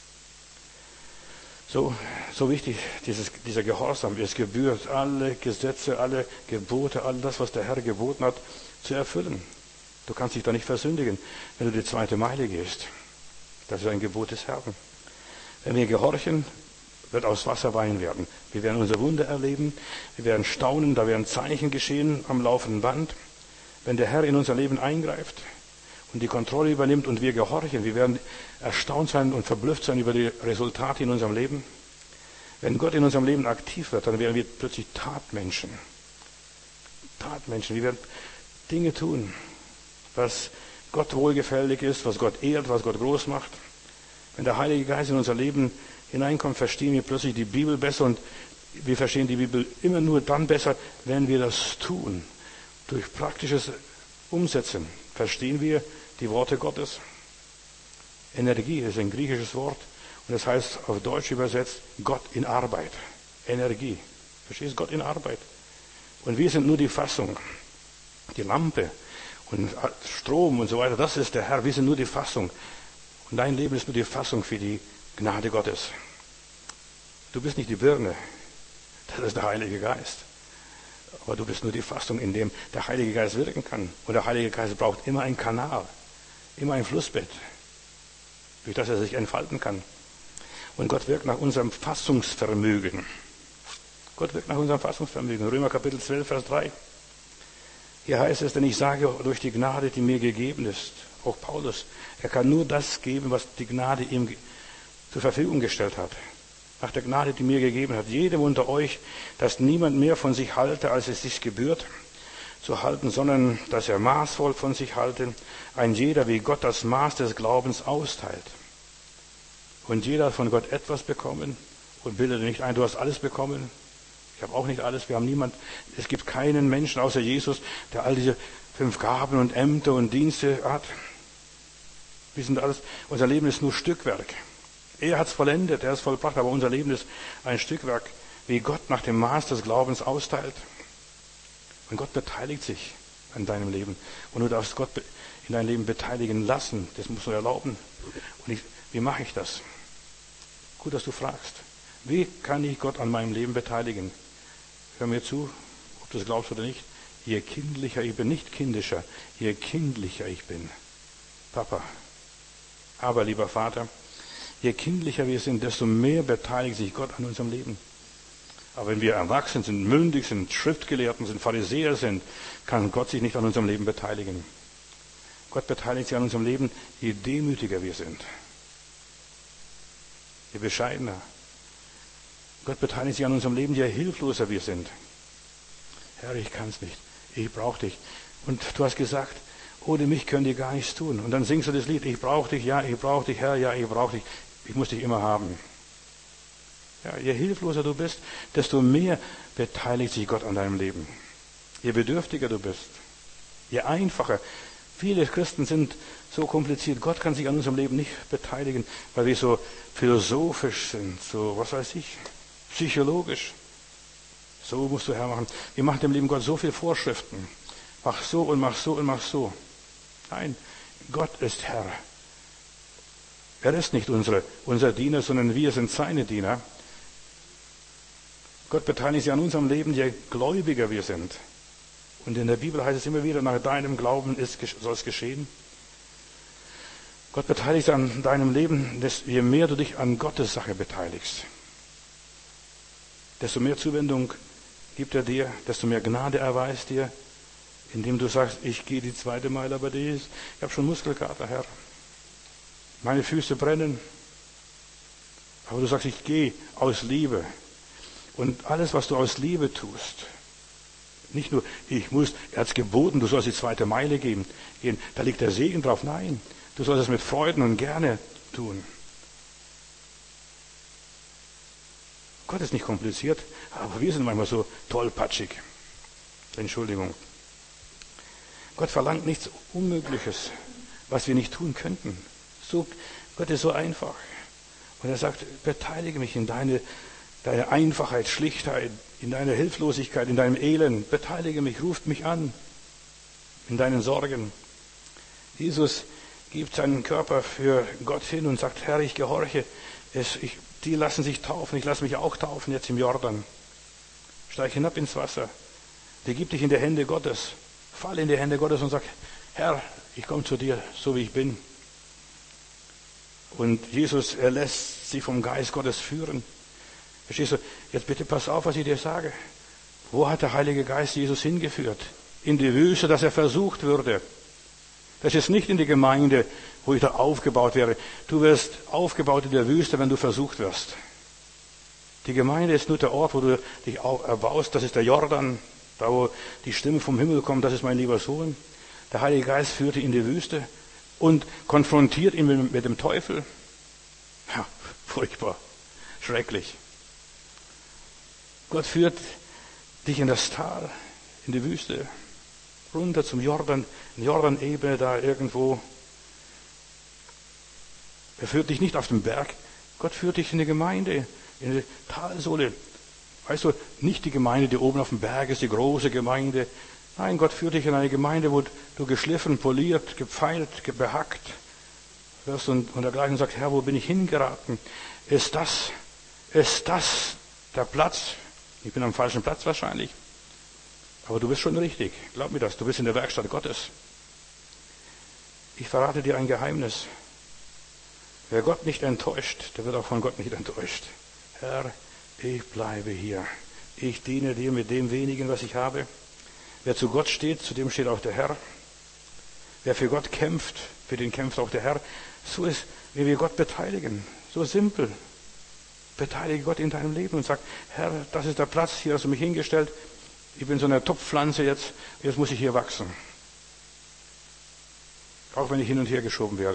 So wichtig, dieser Gehorsam. Es gebührt, alle Gesetze, alle Gebote, all das, was der Herr geboten hat, zu erfüllen. Du kannst dich da nicht versündigen, wenn du die 2. Meile gehst. Das ist ein Gebot des Herrn. Wenn wir gehorchen, wird aus Wasser Wein werden. Wir werden unser Wunder erleben, wir werden staunen, da werden Zeichen geschehen am laufenden Band. Wenn der Herr in unser Leben eingreift und die Kontrolle übernimmt und wir gehorchen, wir werden erstaunt sein und verblüfft sein über die Resultate in unserem Leben. Wenn Gott in unserem Leben aktiv wird, dann werden wir plötzlich Tatmenschen. Wir werden Dinge tun, was Gott wohlgefällig ist, was Gott ehrt, was Gott groß macht. Wenn der Heilige Geist in unser Leben hineinkommt, verstehen wir plötzlich die Bibel besser und wir verstehen die Bibel immer nur dann besser, wenn wir das tun. Durch praktisches Umsetzen verstehen wir die Worte Gottes. Energie ist ein griechisches Wort und das heißt auf Deutsch übersetzt Gott in Arbeit. Energie. Verstehst du? Gott in Arbeit. Und wir sind nur die Fassung, die Lampe und Strom und so weiter. Das ist der Herr. Wir sind nur die Fassung. Und dein Leben ist nur die Fassung für die Gnade Gottes. Du bist nicht die Birne. Das ist der Heilige Geist. Aber du bist nur die Fassung, in dem der Heilige Geist wirken kann. Und der Heilige Geist braucht immer einen Kanal, immer ein Flussbett, durch das er sich entfalten kann. Und Gott wirkt nach unserem Fassungsvermögen. Gott wirkt nach unserem Fassungsvermögen. Römer Kapitel 12, Vers 3. Hier heißt es, denn ich sage durch die Gnade, die mir gegeben ist, auch Paulus, er kann nur das geben, was die Gnade ihm zur Verfügung gestellt hat. Nach der Gnade, die mir gegeben hat. Jedem unter euch, dass niemand mehr von sich halte, als es sich gebührt zu halten, sondern dass er maßvoll von sich halte. Ein jeder, wie Gott das Maß des Glaubens austeilt. Und jeder hat von Gott etwas bekommen und bilde nicht ein, du hast alles bekommen. Ich habe auch nicht alles, wir haben niemand. Es gibt keinen Menschen außer Jesus, der all diese 5 Gaben und Ämter und Dienste hat. Wir sind alles, unser Leben ist nur Stückwerk. Er hat es vollendet, er hat es vollbracht, aber unser Leben ist ein Stückwerk, wie Gott nach dem Maß des Glaubens austeilt. Und Gott beteiligt sich an deinem Leben. Und du darfst Gott in dein Leben beteiligen lassen. Das musst du erlauben. Und wie mache ich das? Gut, dass du fragst. Wie kann ich Gott an meinem Leben beteiligen? Hör mir zu, ob du es glaubst oder nicht. Je kindlicher ich bin, nicht kindischer, je kindlicher ich bin. Papa. Aber, lieber Vater, je kindlicher wir sind, desto mehr beteiligt sich Gott an unserem Leben. Aber wenn wir erwachsen sind, mündig sind, Schriftgelehrten sind, Pharisäer sind, kann Gott sich nicht an unserem Leben beteiligen. Gott beteiligt sich an unserem Leben, je demütiger wir sind, je bescheidener. Gott beteiligt sich an unserem Leben, je hilfloser wir sind. Herr, ich kann es nicht, ich brauche dich. Und du hast gesagt, ohne mich könnt ihr gar nichts tun. Und dann singst du das Lied, ich brauche dich, ja, ich brauche dich, Herr, ja, ich brauche dich. Ich muss dich immer haben. Ja, je hilfloser du bist, desto mehr beteiligt sich Gott an deinem Leben. Je bedürftiger du bist, je einfacher. Viele Christen sind so kompliziert. Gott kann sich an unserem Leben nicht beteiligen, weil wir so philosophisch sind, so, was weiß ich, psychologisch. So musst du, Herr, machen. Wir machen dem lieben Gott so viele Vorschriften. Mach so und mach so und mach so. Nein, Gott ist Herr. Er ist nicht unser Diener, sondern wir sind seine Diener. Gott beteiligt sich an unserem Leben, je gläubiger wir sind. Und in der Bibel heißt es immer wieder, nach deinem Glauben soll es geschehen. Gott beteiligt sich an deinem Leben, je mehr du dich an Gottes Sache beteiligst. Desto mehr Zuwendung gibt er dir, desto mehr Gnade erweist dir, indem du sagst, ich gehe die 2. Meile, aber ich habe schon Muskelkater, Herr. Meine Füße brennen. Aber du sagst, ich gehe aus Liebe. Und alles, was du aus Liebe tust, nicht nur, er hat es geboten, du sollst die 2. Meile gehen, da liegt der Segen drauf. Nein, du sollst es mit Freuden und gerne tun. Gott ist nicht kompliziert, aber wir sind manchmal so tollpatschig. Entschuldigung. Gott verlangt nichts Unmögliches, was wir nicht tun könnten. Gott ist so einfach. Und er sagt, beteilige mich in deine Einfachheit, Schlichtheit, in deiner Hilflosigkeit, in deinem Elend. Beteilige mich, ruft mich an in deinen Sorgen. Jesus gibt seinen Körper für Gott hin und sagt, Herr, ich gehorche. Die lassen sich taufen, ich lasse mich auch taufen jetzt im Jordan. Steig hinab ins Wasser. Begib dich in die Hände Gottes. Fall in die Hände Gottes und sag, Herr, ich komme zu dir, so wie ich bin. Und Jesus, er lässt sich vom Geist Gottes führen. Verstehst du? Jetzt bitte pass auf, was ich dir sage. Wo hat der Heilige Geist Jesus hingeführt? In die Wüste, dass er versucht würde. Das ist nicht in die Gemeinde, wo ich da aufgebaut wäre. Du wirst aufgebaut in der Wüste, wenn du versucht wirst. Die Gemeinde ist nur der Ort, wo du dich erbaust. Das ist der Jordan, da wo die Stimme vom Himmel kommt. Das ist mein lieber Sohn. Der Heilige Geist führte ihn in die Wüste und konfrontiert ihn mit dem Teufel. Ja, furchtbar, schrecklich. Gott führt dich in das Tal, in die Wüste, runter zum Jordan, in Jordanebene da irgendwo. Er führt dich nicht auf den Berg, Gott führt dich in die Gemeinde, in die Talsohle. Weißt du, nicht die Gemeinde, die oben auf dem Berg ist, die große Gemeinde. Nein, Gott führt dich in eine Gemeinde, wo du geschliffen, poliert, gepfeilt, behackt wirst und dergleichen sagt, Herr, wo bin ich hingeraten? Ist das der Platz? Ich bin am falschen Platz wahrscheinlich. Aber du bist schon richtig. Glaub mir das. Du bist in der Werkstatt Gottes. Ich verrate dir ein Geheimnis. Wer Gott nicht enttäuscht, der wird auch von Gott nicht enttäuscht. Herr, ich bleibe hier. Ich diene dir mit dem wenigen, was ich habe. Wer zu Gott steht, zu dem steht auch der Herr. Wer für Gott kämpft, für den kämpft auch der Herr. So ist, wie wir Gott beteiligen. So simpel. Beteilige Gott in deinem Leben und sag, Herr, das ist der Platz, hier hast du mich hingestellt. Ich bin so eine Topfpflanze jetzt muss ich hier wachsen. Auch wenn ich hin und her geschoben werde.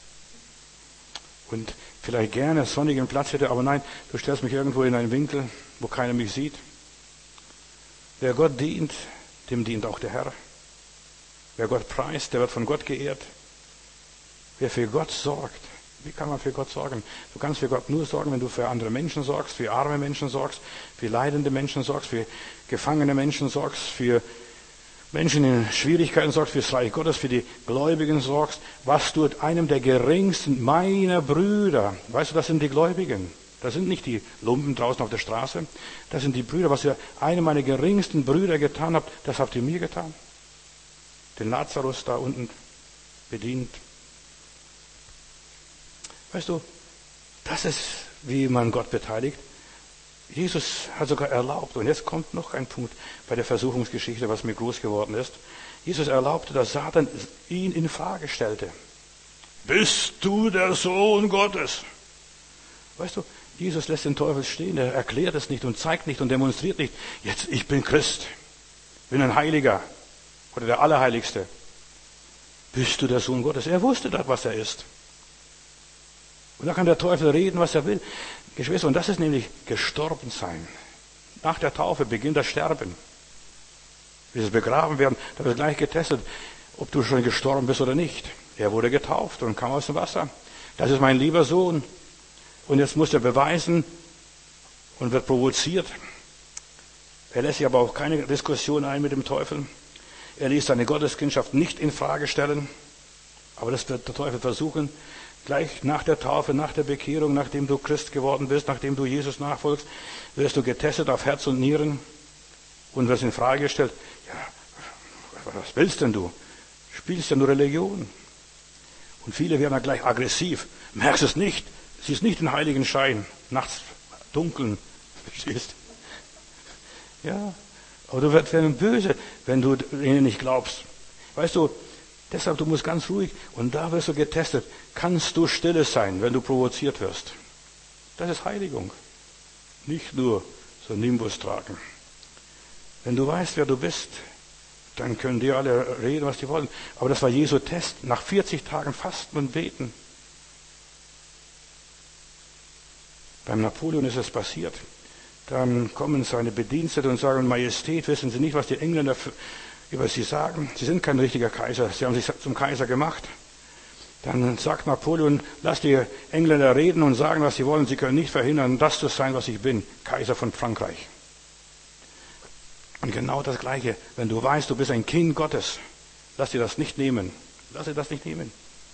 Und vielleicht gerne einen sonnigen Platz hätte, aber nein, du stellst mich irgendwo in einen Winkel, wo keiner mich sieht. Wer Gott dient, dem dient auch der Herr. Wer Gott preist, der wird von Gott geehrt. Wer für Gott sorgt, wie kann man für Gott sorgen? Du kannst für Gott nur sorgen, wenn du für andere Menschen sorgst, für arme Menschen sorgst, für leidende Menschen sorgst, für gefangene Menschen sorgst, für Menschen in Schwierigkeiten sorgst, für das Reich Gottes, für die Gläubigen sorgst. Was tut einem der geringsten meiner Brüder? Weißt du, das sind die Gläubigen. Das sind nicht die Lumpen draußen auf der Straße. Das sind die Brüder. Was ihr einem meiner geringsten Brüder getan habt, das habt ihr mir getan. Den Lazarus da unten bedient. Weißt du, das ist, wie man Gott beteiligt. Jesus hat sogar erlaubt, und jetzt kommt noch ein Punkt bei der Versuchungsgeschichte, was mir groß geworden ist. Jesus erlaubte, dass Satan ihn in Frage stellte. Bist du der Sohn Gottes? Weißt du, Jesus lässt den Teufel stehen, er erklärt es nicht und zeigt nicht und demonstriert nicht. Jetzt, ich bin Christ, bin ein Heiliger oder der Allerheiligste. Bist du der Sohn Gottes? Er wusste doch, was er ist. Und da kann der Teufel reden, was er will. Geschwister, und das ist nämlich gestorben sein. Nach der Taufe beginnt das Sterben. Dieses Begraben werden, da wird gleich getestet, ob du schon gestorben bist oder nicht. Er wurde getauft und kam aus dem Wasser. Das ist mein lieber Sohn. Und jetzt muss er beweisen und wird provoziert. Er lässt sich aber auch keine Diskussion ein mit dem Teufel. Er ließ seine Gotteskindschaft nicht in Frage stellen. Aber das wird der Teufel versuchen. Gleich nach der Taufe, nach der Bekehrung, nachdem du Christ geworden bist, nachdem du Jesus nachfolgst, wirst du getestet auf Herz und Nieren und wirst in Frage gestellt. Ja, was willst denn du? Spielst ja nur Religion. Und viele werden dann gleich aggressiv. Merkst es nicht? Siehst nicht den heiligen Schein. Nachts dunkeln. Verstehst? Ja. Aber du wirst böse, wenn du ihnen nicht glaubst. Weißt du, deshalb, du musst ganz ruhig, und da wirst du getestet. Kannst du stille sein, wenn du provoziert wirst? Das ist Heiligung. Nicht nur so Nimbus tragen. Wenn du weißt, wer du bist, dann können die alle reden, was die wollen. Aber das war Jesu Test. Nach 40 Tagen Fasten und Beten. Beim Napoleon ist es passiert. Dann kommen seine Bediensteten und sagen, Majestät, wissen Sie nicht, was die Engländer über Sie sagen? Sie sind kein richtiger Kaiser, Sie haben sich zum Kaiser gemacht. Dann sagt Napoleon, lasst die Engländer reden und sagen, was sie wollen. Sie können nicht verhindern, das zu sein, was ich bin, Kaiser von Frankreich. Und genau das Gleiche, wenn du weißt, du bist ein Kind Gottes, lass dir das nicht nehmen. Lass dir das nicht nehmen.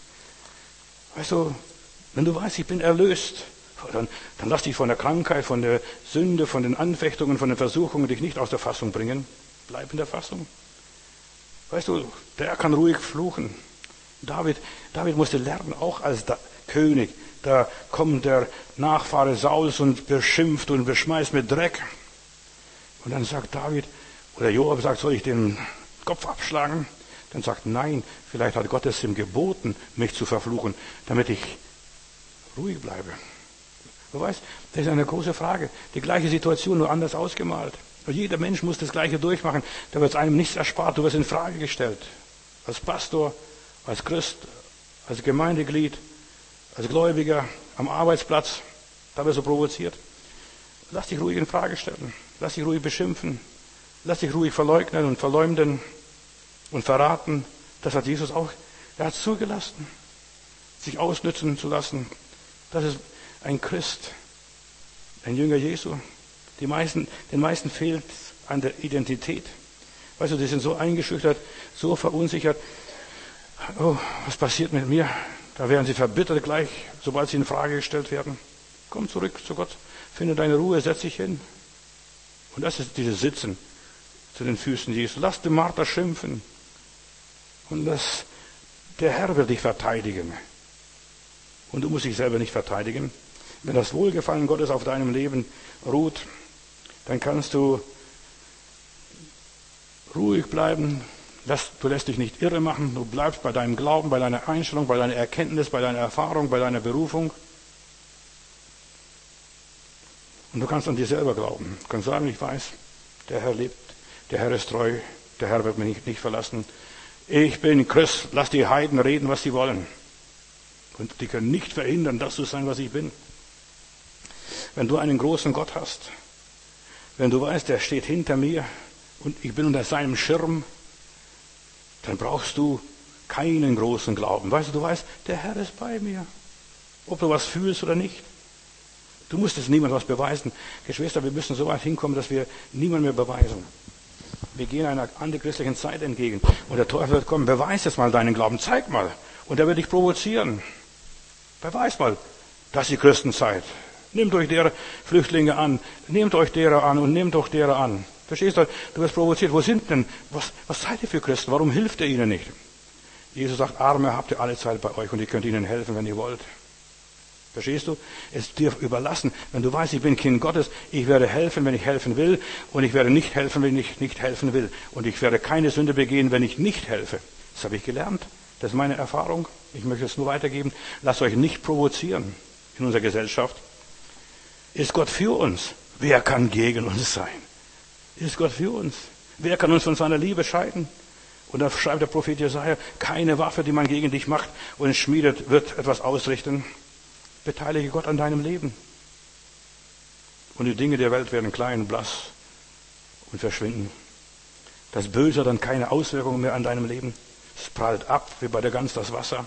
Weißt du, wenn du weißt, ich bin erlöst, dann lass dich von der Krankheit, von der Sünde, von den Anfechtungen, von den Versuchungen dich nicht aus der Fassung bringen. Bleib in der Fassung. Weißt du, der kann ruhig fluchen. David musste lernen, auch als König. Da kommt der Nachfahre Sauls und beschimpft und beschmeißt mit Dreck. Und dann sagt David, oder Joab sagt, soll ich den Kopf abschlagen? Dann sagt, nein, vielleicht hat Gott es ihm geboten, mich zu verfluchen, damit ich ruhig bleibe. Du weißt, das ist eine große Frage. Die gleiche Situation, nur anders ausgemalt. Und jeder Mensch muss das Gleiche durchmachen. Da wird es einem nichts erspart. Du wirst in Frage gestellt. Als Pastor, als Christ, als Gemeindeglied, als Gläubiger, am Arbeitsplatz. Da wirst du provoziert. Lass dich ruhig in Frage stellen. Lass dich ruhig beschimpfen. Lass dich ruhig verleugnen und verleumden und verraten. Das hat Jesus auch. Er hat zugelassen, sich ausnützen zu lassen. Das ist ein Christ, ein Jünger Jesu. Den meisten fehlt an der Identität. Weißt du, die sind so eingeschüchtert, so verunsichert. Oh, was passiert mit mir? Da werden sie verbittert gleich, sobald sie in Frage gestellt werden. Komm zurück zu Gott, finde deine Ruhe, setz dich hin. Und das ist dieses Sitzen zu den Füßen Jesu. Lass die Martha schimpfen. Und der Herr wird dich verteidigen. Und du musst dich selber nicht verteidigen. Wenn das Wohlgefallen Gottes auf deinem Leben ruht, dann kannst du ruhig bleiben. Du lässt dich nicht irre machen. Du bleibst bei deinem Glauben, bei deiner Einstellung, bei deiner Erkenntnis, bei deiner Erfahrung, bei deiner Berufung. Und du kannst an dir selber glauben. Du kannst sagen, ich weiß, der Herr lebt, der Herr ist treu, der Herr wird mich nicht verlassen. Ich bin Christ, lass die Heiden reden, was sie wollen. Und die können nicht verhindern, das zu sein, was ich bin. Wenn du einen großen Gott hast, wenn du weißt, er steht hinter mir und ich bin unter seinem Schirm, dann brauchst du keinen großen Glauben. Weißt du weißt, der Herr ist bei mir. Ob du was fühlst oder nicht. Du musst es niemandem was beweisen. Geschwister, wir müssen so weit hinkommen, dass wir niemandem mehr beweisen. Wir gehen einer antichristlichen Zeit entgegen. Und der Teufel wird kommen, beweis jetzt mal deinen Glauben, zeig mal. Und er wird dich provozieren. Beweis mal, dass die Christenzeit. Nehmt euch derer Flüchtlinge an, nehmt euch derer an und nehmt doch derer an. Verstehst du? Du wirst provoziert. Wo sind denn? Was seid ihr für Christen? Warum hilft ihr ihnen nicht? Jesus sagt, Arme habt ihr alle Zeit bei euch und ihr könnt ihnen helfen, wenn ihr wollt. Verstehst du? Es ist dir überlassen. Wenn du weißt, ich bin Kind Gottes, ich werde helfen, wenn ich helfen will, und ich werde nicht helfen, wenn ich nicht helfen will. Und ich werde keine Sünde begehen, wenn ich nicht helfe. Das habe ich gelernt. Das ist meine Erfahrung. Ich möchte es nur weitergeben. Lasst euch nicht provozieren in unserer Gesellschaft. Ist Gott für uns? Wer kann gegen uns sein? Ist Gott für uns? Wer kann uns von seiner Liebe scheiden? Und da schreibt der Prophet Jesaja, keine Waffe, die man gegen dich macht und schmiedet, wird etwas ausrichten. Beteilige Gott an deinem Leben. Und die Dinge der Welt werden klein, blass und verschwinden. Das Böse hat dann keine Auswirkungen mehr an deinem Leben. Es prallt ab, wie bei der Gans das Wasser.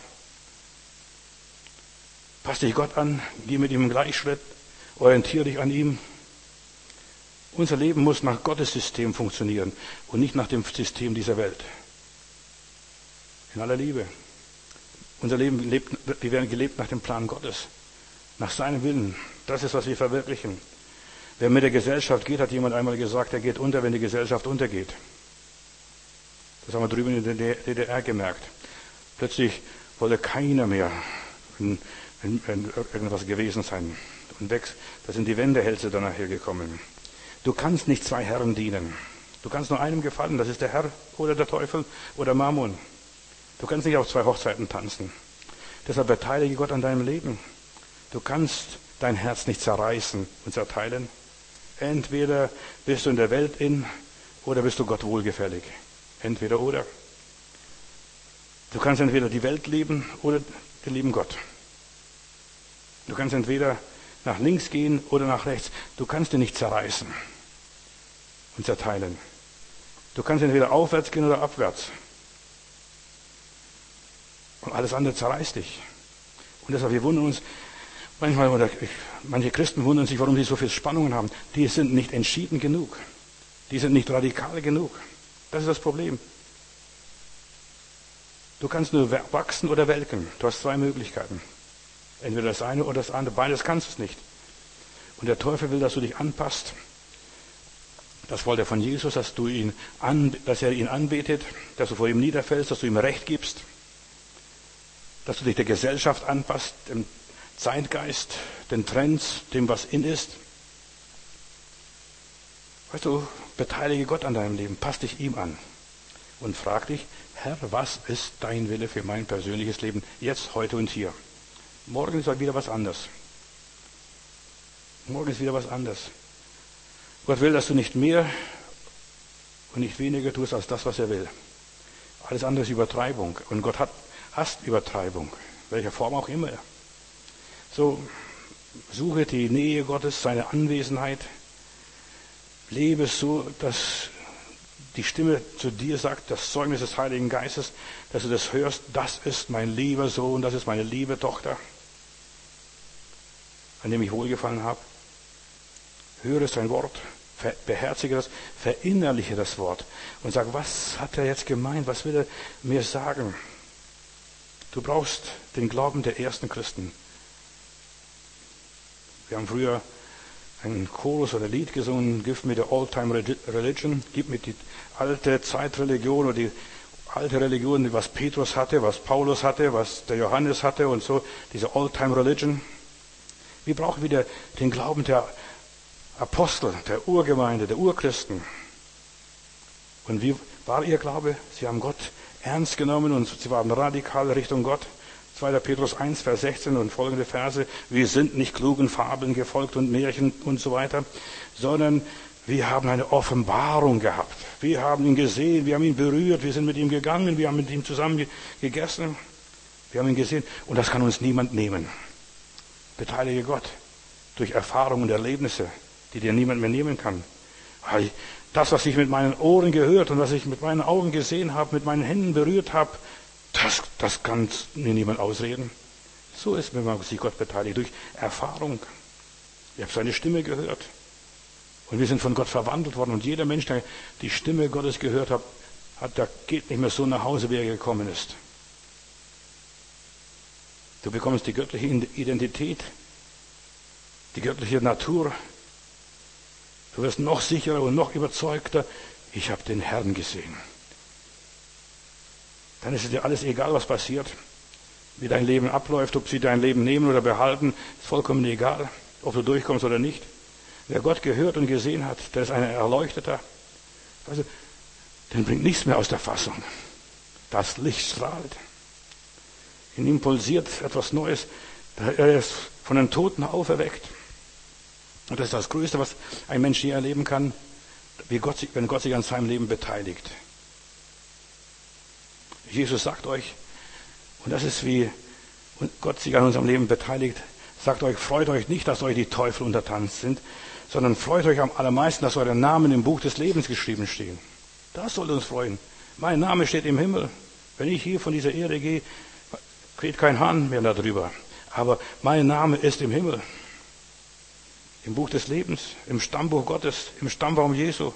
Pass dich Gott an, geh mit ihm im Gleichschritt, orientiere dich an ihm. Unser Leben muss nach Gottes System funktionieren und nicht nach dem System dieser Welt. In aller Liebe. Unser Leben wir werden gelebt nach dem Plan Gottes. Nach seinem Willen. Das ist, was wir verwirklichen. Wer mit der Gesellschaft geht, hat jemand einmal gesagt, er geht unter, wenn die Gesellschaft untergeht. Das haben wir drüben in der DDR gemerkt. Plötzlich wollte keiner mehr irgendwas gewesen sein. Und weg, da sind die Wendehälse dann nachher gekommen. Du kannst nicht zwei Herren dienen. Du kannst nur einem gefallen, das ist der Herr oder der Teufel oder Mammon. Du kannst nicht auf zwei Hochzeiten tanzen. Deshalb beteilige Gott an deinem Leben. Du kannst dein Herz nicht zerreißen und zerteilen. Entweder bist du in der Welt oder bist du Gott wohlgefällig. Entweder oder. Du kannst entweder die Welt lieben oder den lieben Gott. Du kannst entweder nach links gehen oder nach rechts. Du kannst ihn nicht zerreißen und zerteilen. Du kannst entweder aufwärts gehen oder abwärts. Und alles andere zerreißt dich. Und deshalb, wir wundern uns, manche Christen wundern sich, warum sie so viele Spannungen haben. Die sind nicht entschieden genug. Die sind nicht radikal genug. Das ist das Problem. Du kannst nur wachsen oder welken. Du hast zwei Möglichkeiten. Entweder das eine oder das andere. Beides kannst du nicht. Und der Teufel will, dass du dich anpasst. Das wollte er von Jesus, dass er ihn anbetet, dass du vor ihm niederfällst, dass du ihm Recht gibst, dass du dich der Gesellschaft anpasst, dem Zeitgeist, den Trends, dem, was in ist. Weißt du, beteilige Gott an deinem Leben, passt dich ihm an und frag dich, Herr, was ist dein Wille für mein persönliches Leben, jetzt, heute und hier? Morgen ist wieder was anderes. Morgen ist wieder was anderes. Gott will, dass du nicht mehr und nicht weniger tust als das, was er will. Alles andere ist Übertreibung. Und Gott hasst Übertreibung, welcher Form auch immer. So, suche die Nähe Gottes, seine Anwesenheit. Lebe so, dass die Stimme zu dir sagt, das Zeugnis des Heiligen Geistes, dass du das hörst, das ist mein lieber Sohn, das ist meine liebe Tochter, an dem ich wohlgefallen habe. Höre sein Wort, beherzige das, verinnerliche das Wort und sag, was hat er jetzt gemeint, was will er mir sagen? Du brauchst den Glauben der ersten Christen. Wir haben früher einen Chorus oder Lied gesungen, Give me the old-time religion, gib mir die alte Zeitreligion oder die alte Religion, was Petrus hatte, was Paulus hatte, was der Johannes hatte und so, diese old-time religion. Wir brauchen wieder den Glauben der Apostel, der Urgemeinde, der Urchristen. Und wie war ihr Glaube? Sie haben Gott ernst genommen und sie waren radikal Richtung Gott. 2. Petrus 1, Vers 16 und folgende Verse. Wir sind nicht klugen Fabeln gefolgt und Märchen und so weiter, sondern wir haben eine Offenbarung gehabt. Wir haben ihn gesehen, wir haben ihn berührt, wir sind mit ihm gegangen, wir haben mit ihm zusammen gegessen. Wir haben ihn gesehen und das kann uns niemand nehmen. Beteilige Gott durch Erfahrungen und Erlebnisse, die dir niemand mehr nehmen kann. Das, was ich mit meinen Ohren gehört und was ich mit meinen Augen gesehen habe, mit meinen Händen berührt habe, das kann mir niemand ausreden. So ist, wenn man sich Gott beteiligt, durch Erfahrung. Ich habe seine Stimme gehört. Und wir sind von Gott verwandelt worden. Und jeder Mensch, der die Stimme Gottes gehört hat, der geht nicht mehr so nach Hause, wie er gekommen ist. Du bekommst die göttliche Identität, die göttliche Natur. Du wirst noch sicherer und noch überzeugter. Ich habe den Herrn gesehen. Dann ist es dir alles egal, was passiert, wie dein Leben abläuft, ob sie dein Leben nehmen oder behalten, ist vollkommen egal, ob du durchkommst oder nicht. Wer Gott gehört und gesehen hat, der ist ein Erleuchteter. Also, den bringt nichts mehr aus der Fassung. Das Licht strahlt. In ihm pulsiert etwas Neues. Er ist von den Toten auferweckt. Und das ist das Größte, was ein Mensch je erleben kann, wenn Gott sich an seinem Leben beteiligt. Jesus sagt euch, und das ist wie Gott sich an unserem Leben beteiligt, sagt euch, freut euch nicht, dass euch die Teufel untertan sind, sondern freut euch am allermeisten, dass eure Namen im Buch des Lebens geschrieben stehen. Das soll uns freuen. Mein Name steht im Himmel. Wenn ich hier von dieser Erde gehe, kräht kein Hahn mehr darüber. Aber mein Name ist im Himmel. Im Buch des Lebens, im Stammbuch Gottes, im Stammbaum Jesu.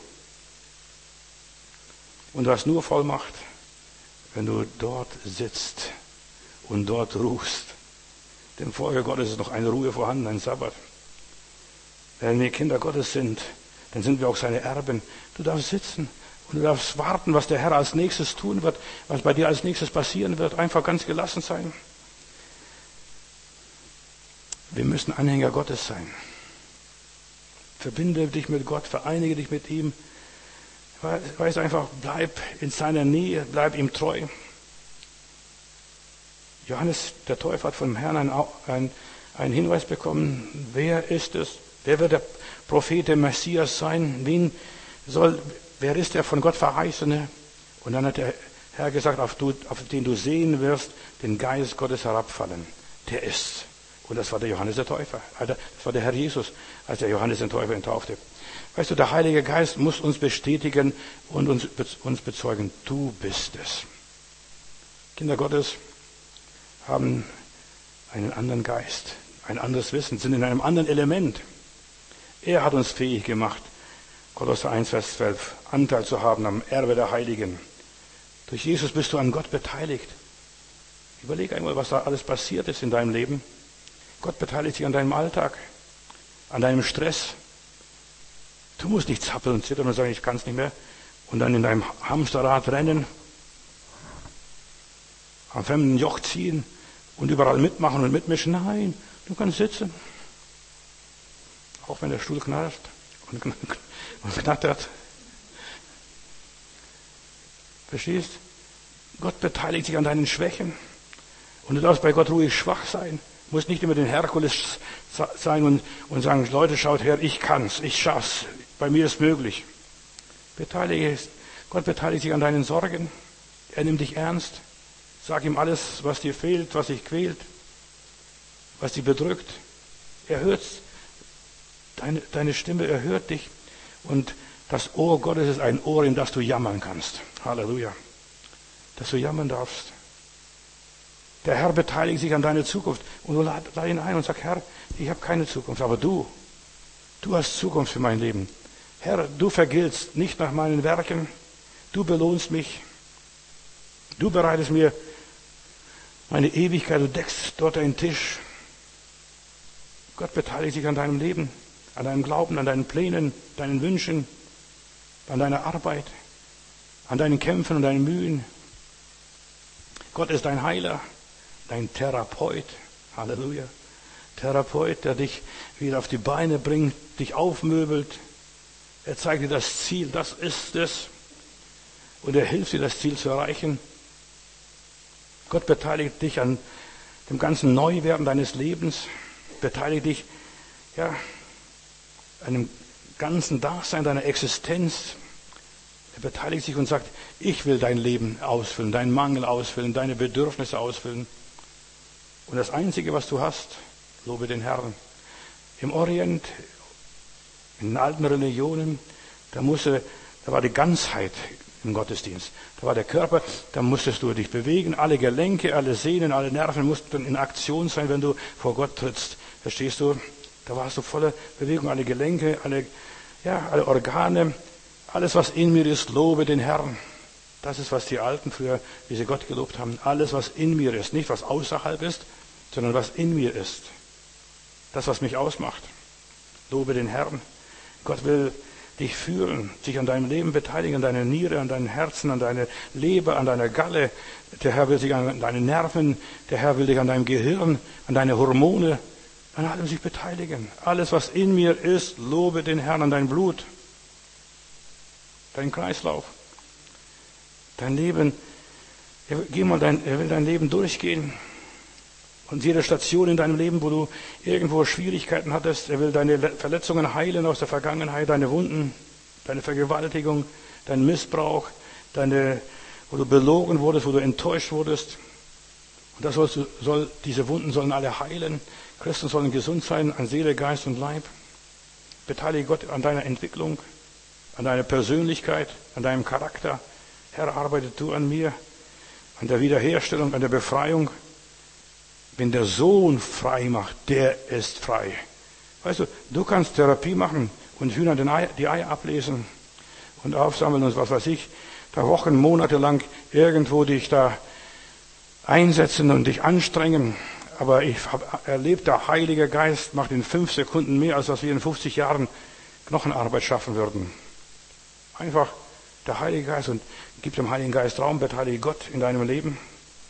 Und du hast nur Vollmacht, wenn du dort sitzt und dort ruhst. Dem Volk Gottes ist noch eine Ruhe vorhanden, ein Sabbat. Wenn wir Kinder Gottes sind, dann sind wir auch seine Erben. Du darfst sitzen und du darfst warten, was der Herr als nächstes tun wird, was bei dir als nächstes passieren wird. Einfach ganz gelassen sein. Wir müssen Anhänger Gottes sein. Verbinde dich mit Gott, vereinige dich mit ihm. Weiß einfach, bleib in seiner Nähe, bleib ihm treu. Johannes, der Täufer, hat vom Herrn einen Hinweis bekommen. Wer ist es? Wer wird der Prophet, der Messias sein? Wer ist der von Gott Verheißene? Und dann hat der Herr gesagt, auf den du sehen wirst, den Geist Gottes herabfallen. Der ist's. Und das war der Johannes der Täufer. Das war der Herr Jesus, als der Johannes den Täufer enttaufte. Weißt du, der Heilige Geist muss uns bestätigen und uns bezeugen, du bist es. Kinder Gottes haben einen anderen Geist, ein anderes Wissen, sind in einem anderen Element. Er hat uns fähig gemacht, Kolosser 1, Vers 12, Anteil zu haben am Erbe der Heiligen. Durch Jesus bist du an Gott beteiligt. Überleg einmal, was da alles passiert ist in deinem Leben. Gott beteiligt sich an deinem Alltag, an deinem Stress. Du musst nicht zappeln und zittern und sagen, ich kann es nicht mehr. Und dann in deinem Hamsterrad rennen, am fremden Joch ziehen und überall mitmachen und mitmischen. Nein, du kannst sitzen. Auch wenn der Stuhl knarscht und knattert. Verstehst? Gott beteiligt sich an deinen Schwächen. Und du darfst bei Gott ruhig schwach sein. Du musst nicht immer den Herkules sein und sagen, Leute, schaut her, ich kann's, ich schaff's, bei mir ist möglich. Gott beteiligt sich an deinen Sorgen. Er nimmt dich ernst. Sag ihm alles, was dir fehlt, was dich quält, was dich bedrückt. Er hört deine Stimme, er hört dich. Und das Ohr Gottes ist ein Ohr, in das du jammern kannst. Halleluja. Dass du jammern darfst. Der Herr beteiligt sich an deiner Zukunft. Und du lad ihn ein und sag, Herr, ich habe keine Zukunft, aber du hast Zukunft für mein Leben. Herr, du vergiltst nicht nach meinen Werken. Du belohnst mich. Du bereitest mir meine Ewigkeit. Du deckst dort einen Tisch. Gott beteiligt sich an deinem Leben, an deinem Glauben, an deinen Plänen, deinen Wünschen, an deiner Arbeit, an deinen Kämpfen und deinen Mühen. Gott ist dein Heiler, dein Therapeut. Halleluja. Therapeut, der dich wieder auf die Beine bringt, dich aufmöbelt. Er zeigt dir das Ziel, das ist es. Und er hilft dir, das Ziel zu erreichen. Gott beteiligt dich an dem ganzen Neuwerden deines Lebens. Beteiligt dich, ja, an dem ganzen Dasein deiner Existenz. Er beteiligt sich und sagt, ich will dein Leben ausfüllen, deinen Mangel ausfüllen, deine Bedürfnisse ausfüllen. Und das Einzige, was du hast, lobe den Herrn. Im Orient, in den alten Religionen, da war die Ganzheit im Gottesdienst. Da war der Körper, da musstest du dich bewegen, alle Gelenke, alle Sehnen, alle Nerven mussten in Aktion sein, wenn du vor Gott trittst. Verstehst du? Da warst du voller Bewegung, alle Gelenke, alle Organe, alles, was in mir ist, lobe den Herrn. Das ist, was die Alten früher, wie sie Gott gelobt haben. Alles, was in mir ist. Nicht, was außerhalb ist, sondern was in mir ist. Das, was mich ausmacht. Lobe den Herrn. Gott will dich führen, sich an deinem Leben beteiligen, an deiner Niere, an deinem Herzen, an deiner Leber, an deiner Galle. Der Herr will sich an deinen Nerven, der Herr will dich an deinem Gehirn, an deine Hormone, an allem sich beteiligen. Alles, was in mir ist, lobe den Herrn, an dein Blut, dein Kreislauf, dein Leben. Er will dein Leben durchgehen. Und jede Station in deinem Leben, wo du irgendwo Schwierigkeiten hattest, er will deine Verletzungen heilen aus der Vergangenheit, deine Wunden, deine Vergewaltigung, deinen Missbrauch, wo du belogen wurdest, wo du enttäuscht wurdest. Und diese Wunden sollen alle heilen. Christen sollen gesund sein an Seele, Geist und Leib. Beteilige Gott an deiner Entwicklung, an deiner Persönlichkeit, an deinem Charakter. Herr, arbeite du an mir, an der Wiederherstellung, an der Befreiung. Wenn der Sohn frei macht, der ist frei. Weißt du, du kannst Therapie machen und Hühnern die Eier ablesen und aufsammeln und was weiß ich, da Wochen, Monate lang irgendwo dich da einsetzen und dich anstrengen. Aber ich habe erlebt, der Heilige Geist macht in 5 Sekunden mehr, als was wir in 50 Jahren Knochenarbeit schaffen würden. Einfach der Heilige Geist und gib dem Heiligen Geist Raum, beteilige Gott in deinem Leben.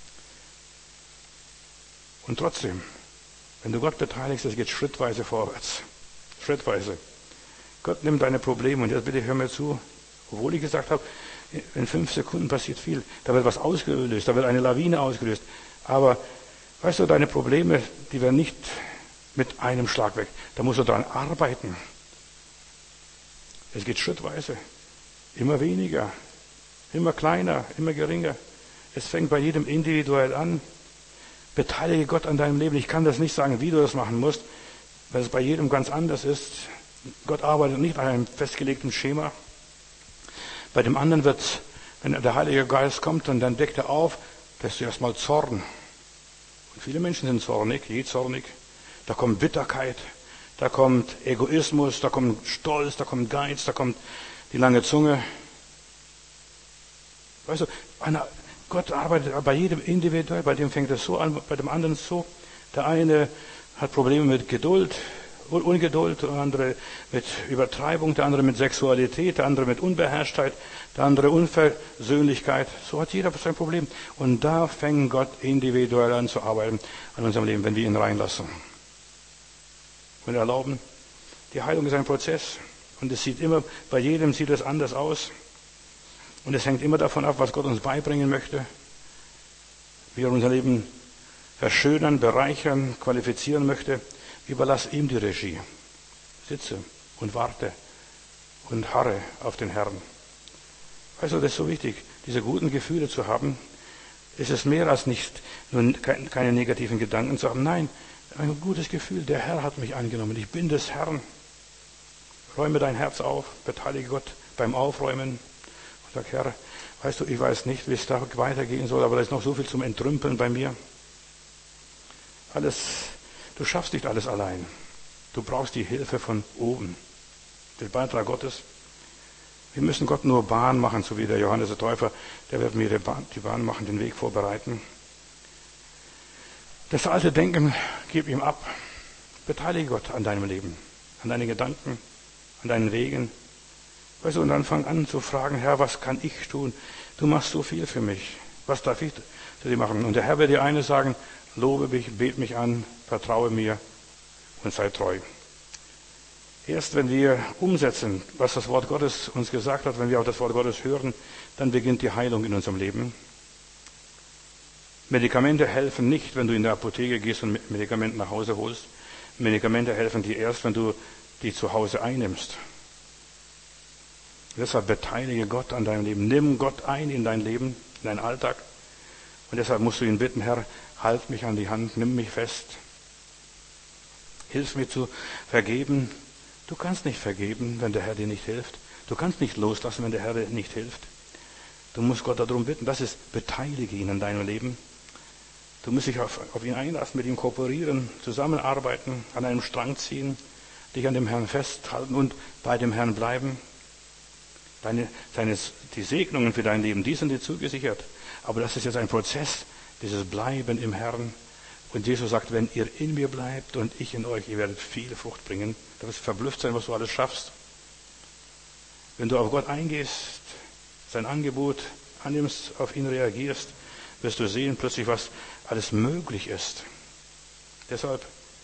Und trotzdem, wenn du Gott beteiligst, es geht schrittweise vorwärts. Schrittweise. Gott nimmt deine Probleme und jetzt bitte hör mir zu, obwohl ich gesagt habe, in 5 Sekunden passiert viel. Da wird was ausgelöst, da wird eine Lawine ausgelöst. Aber, weißt du, deine Probleme, die werden nicht mit einem Schlag weg. Da musst du dran arbeiten. Es geht schrittweise. Immer weniger, immer kleiner, immer geringer. Es fängt bei jedem individuell an. Beteilige Gott an deinem Leben. Ich kann das nicht sagen, wie du das machen musst, weil es bei jedem ganz anders ist. Gott arbeitet nicht nach einem festgelegten Schema. Bei dem anderen wird, wenn der Heilige Geist kommt und dann deckt er auf, da ist zuerst mal Zorn. Und viele Menschen sind zornig, zornig. Da kommt Bitterkeit, da kommt Egoismus, da kommt Stolz, da kommt Geiz, da kommt die lange Zunge. Weißt du, Gott arbeitet bei jedem individuell, bei dem fängt es so an, bei dem anderen so. Der eine hat Probleme mit Geduld, Ungeduld, der andere mit Übertreibung, der andere mit Sexualität, der andere mit Unbeherrschtheit, der andere Unversöhnlichkeit. So hat jeder sein Problem. Und da fängt Gott individuell an zu arbeiten an unserem Leben, wenn wir ihn reinlassen. Und erlauben, die Heilung ist ein Prozess. Und es sieht immer, bei jedem sieht es anders aus. Und es hängt immer davon ab, was Gott uns beibringen möchte. Wie er unser Leben verschönern, bereichern, qualifizieren möchte. Überlass ihm die Regie. Sitze und warte und harre auf den Herrn. Also das ist so wichtig, diese guten Gefühle zu haben. Es ist mehr als nicht nur keine negativen Gedanken zu haben. Nein, ein gutes Gefühl. Der Herr hat mich angenommen. Ich bin des Herrn. Räume dein Herz auf. Beteilige Gott beim Aufräumen. Und sag, Herr, weißt du, ich weiß nicht, wie es da weitergehen soll, aber da ist noch so viel zum Entrümpeln bei mir. Du schaffst nicht alles allein. Du brauchst die Hilfe von oben. Den Beitrag Gottes. Wir müssen Gott nur Bahn machen, so wie der Johannes der Täufer. Der wird mir die Bahn machen, den Weg vorbereiten. Das alte Denken, gib ihm ab. Beteilige Gott an deinem Leben, an deinen Gedanken, an deinen Wegen. Weißt du, und dann fang an zu fragen, Herr, was kann ich tun? Du machst so viel für mich. Was darf ich für dich machen? Und der Herr wird dir eines sagen, lobe mich, bete mich an, vertraue mir und sei treu. Erst wenn wir umsetzen, was das Wort Gottes uns gesagt hat, wenn wir auf das Wort Gottes hören, dann beginnt die Heilung in unserem Leben. Medikamente helfen nicht, wenn du in der Apotheke gehst und Medikamente nach Hause holst. Medikamente helfen dir erst, wenn du die zu Hause einnimmst. Deshalb beteilige Gott an deinem Leben. Nimm Gott ein in dein Leben, in deinen Alltag. Und deshalb musst du ihn bitten, Herr, halt mich an die Hand, nimm mich fest. Hilf mir zu vergeben. Du kannst nicht vergeben, wenn der Herr dir nicht hilft. Du kannst nicht loslassen, wenn der Herr dir nicht hilft. Du musst Gott darum bitten. Das ist, beteilige ihn an deinem Leben. Du musst dich auf ihn einlassen, mit ihm kooperieren, zusammenarbeiten, an einem Strang ziehen, dich an dem Herrn festhalten und bei dem Herrn bleiben. Die Segnungen für dein Leben, die sind dir zugesichert. Aber das ist jetzt ein Prozess, dieses Bleiben im Herrn. Und Jesus sagt, wenn ihr in mir bleibt und ich in euch, ihr werdet viele Frucht bringen. Du wirst verblüfft sein, was du alles schaffst. Wenn du auf Gott eingehst, sein Angebot annimmst, auf ihn reagierst, wirst du sehen plötzlich, was alles möglich ist. Deshalb,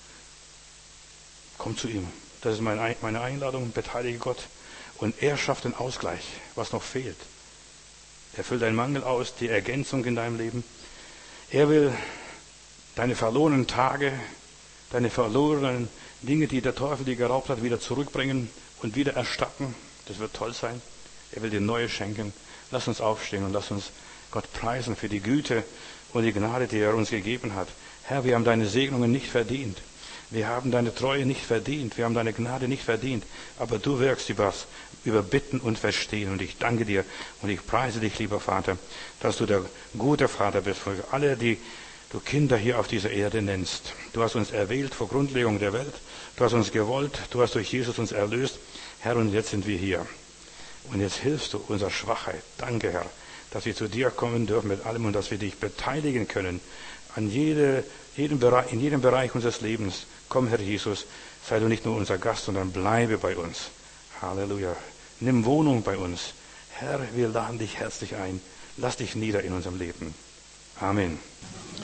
komm zu ihm. Das ist meine Einladung, beteilige Gott. Und er schafft den Ausgleich, was noch fehlt. Er füllt einen Mangel aus, die Ergänzung in deinem Leben. Er will deine verlorenen Tage, deine verlorenen Dinge, die der Teufel dir geraubt hat, wieder zurückbringen und wieder erstatten. Das wird toll sein. Er will dir Neues schenken. Lass uns aufstehen und lass uns Gott preisen für die Güte und die Gnade, die er uns gegeben hat. Herr, wir haben deine Segnungen nicht verdient. Wir haben deine Treue nicht verdient. Wir haben deine Gnade nicht verdient. Aber du wirkst über Bitten und Verstehen. Und ich danke dir und ich preise dich, lieber Vater, dass du der gute Vater bist für alle, die du Kinder hier auf dieser Erde nennst. Du hast uns erwählt vor Grundlegung der Welt. Du hast uns gewollt. Du hast durch Jesus uns erlöst. Herr, und jetzt sind wir hier. Und jetzt hilfst du unserer Schwachheit. Danke, Herr, dass wir zu dir kommen dürfen mit allem und dass wir dich beteiligen können an in jedem Bereich unseres Lebens. Komm, Herr Jesus, sei du nicht nur unser Gast, sondern bleibe bei uns. Halleluja. Nimm Wohnung bei uns. Herr, wir laden dich herzlich ein. Lass dich nieder in unserem Leben. Amen.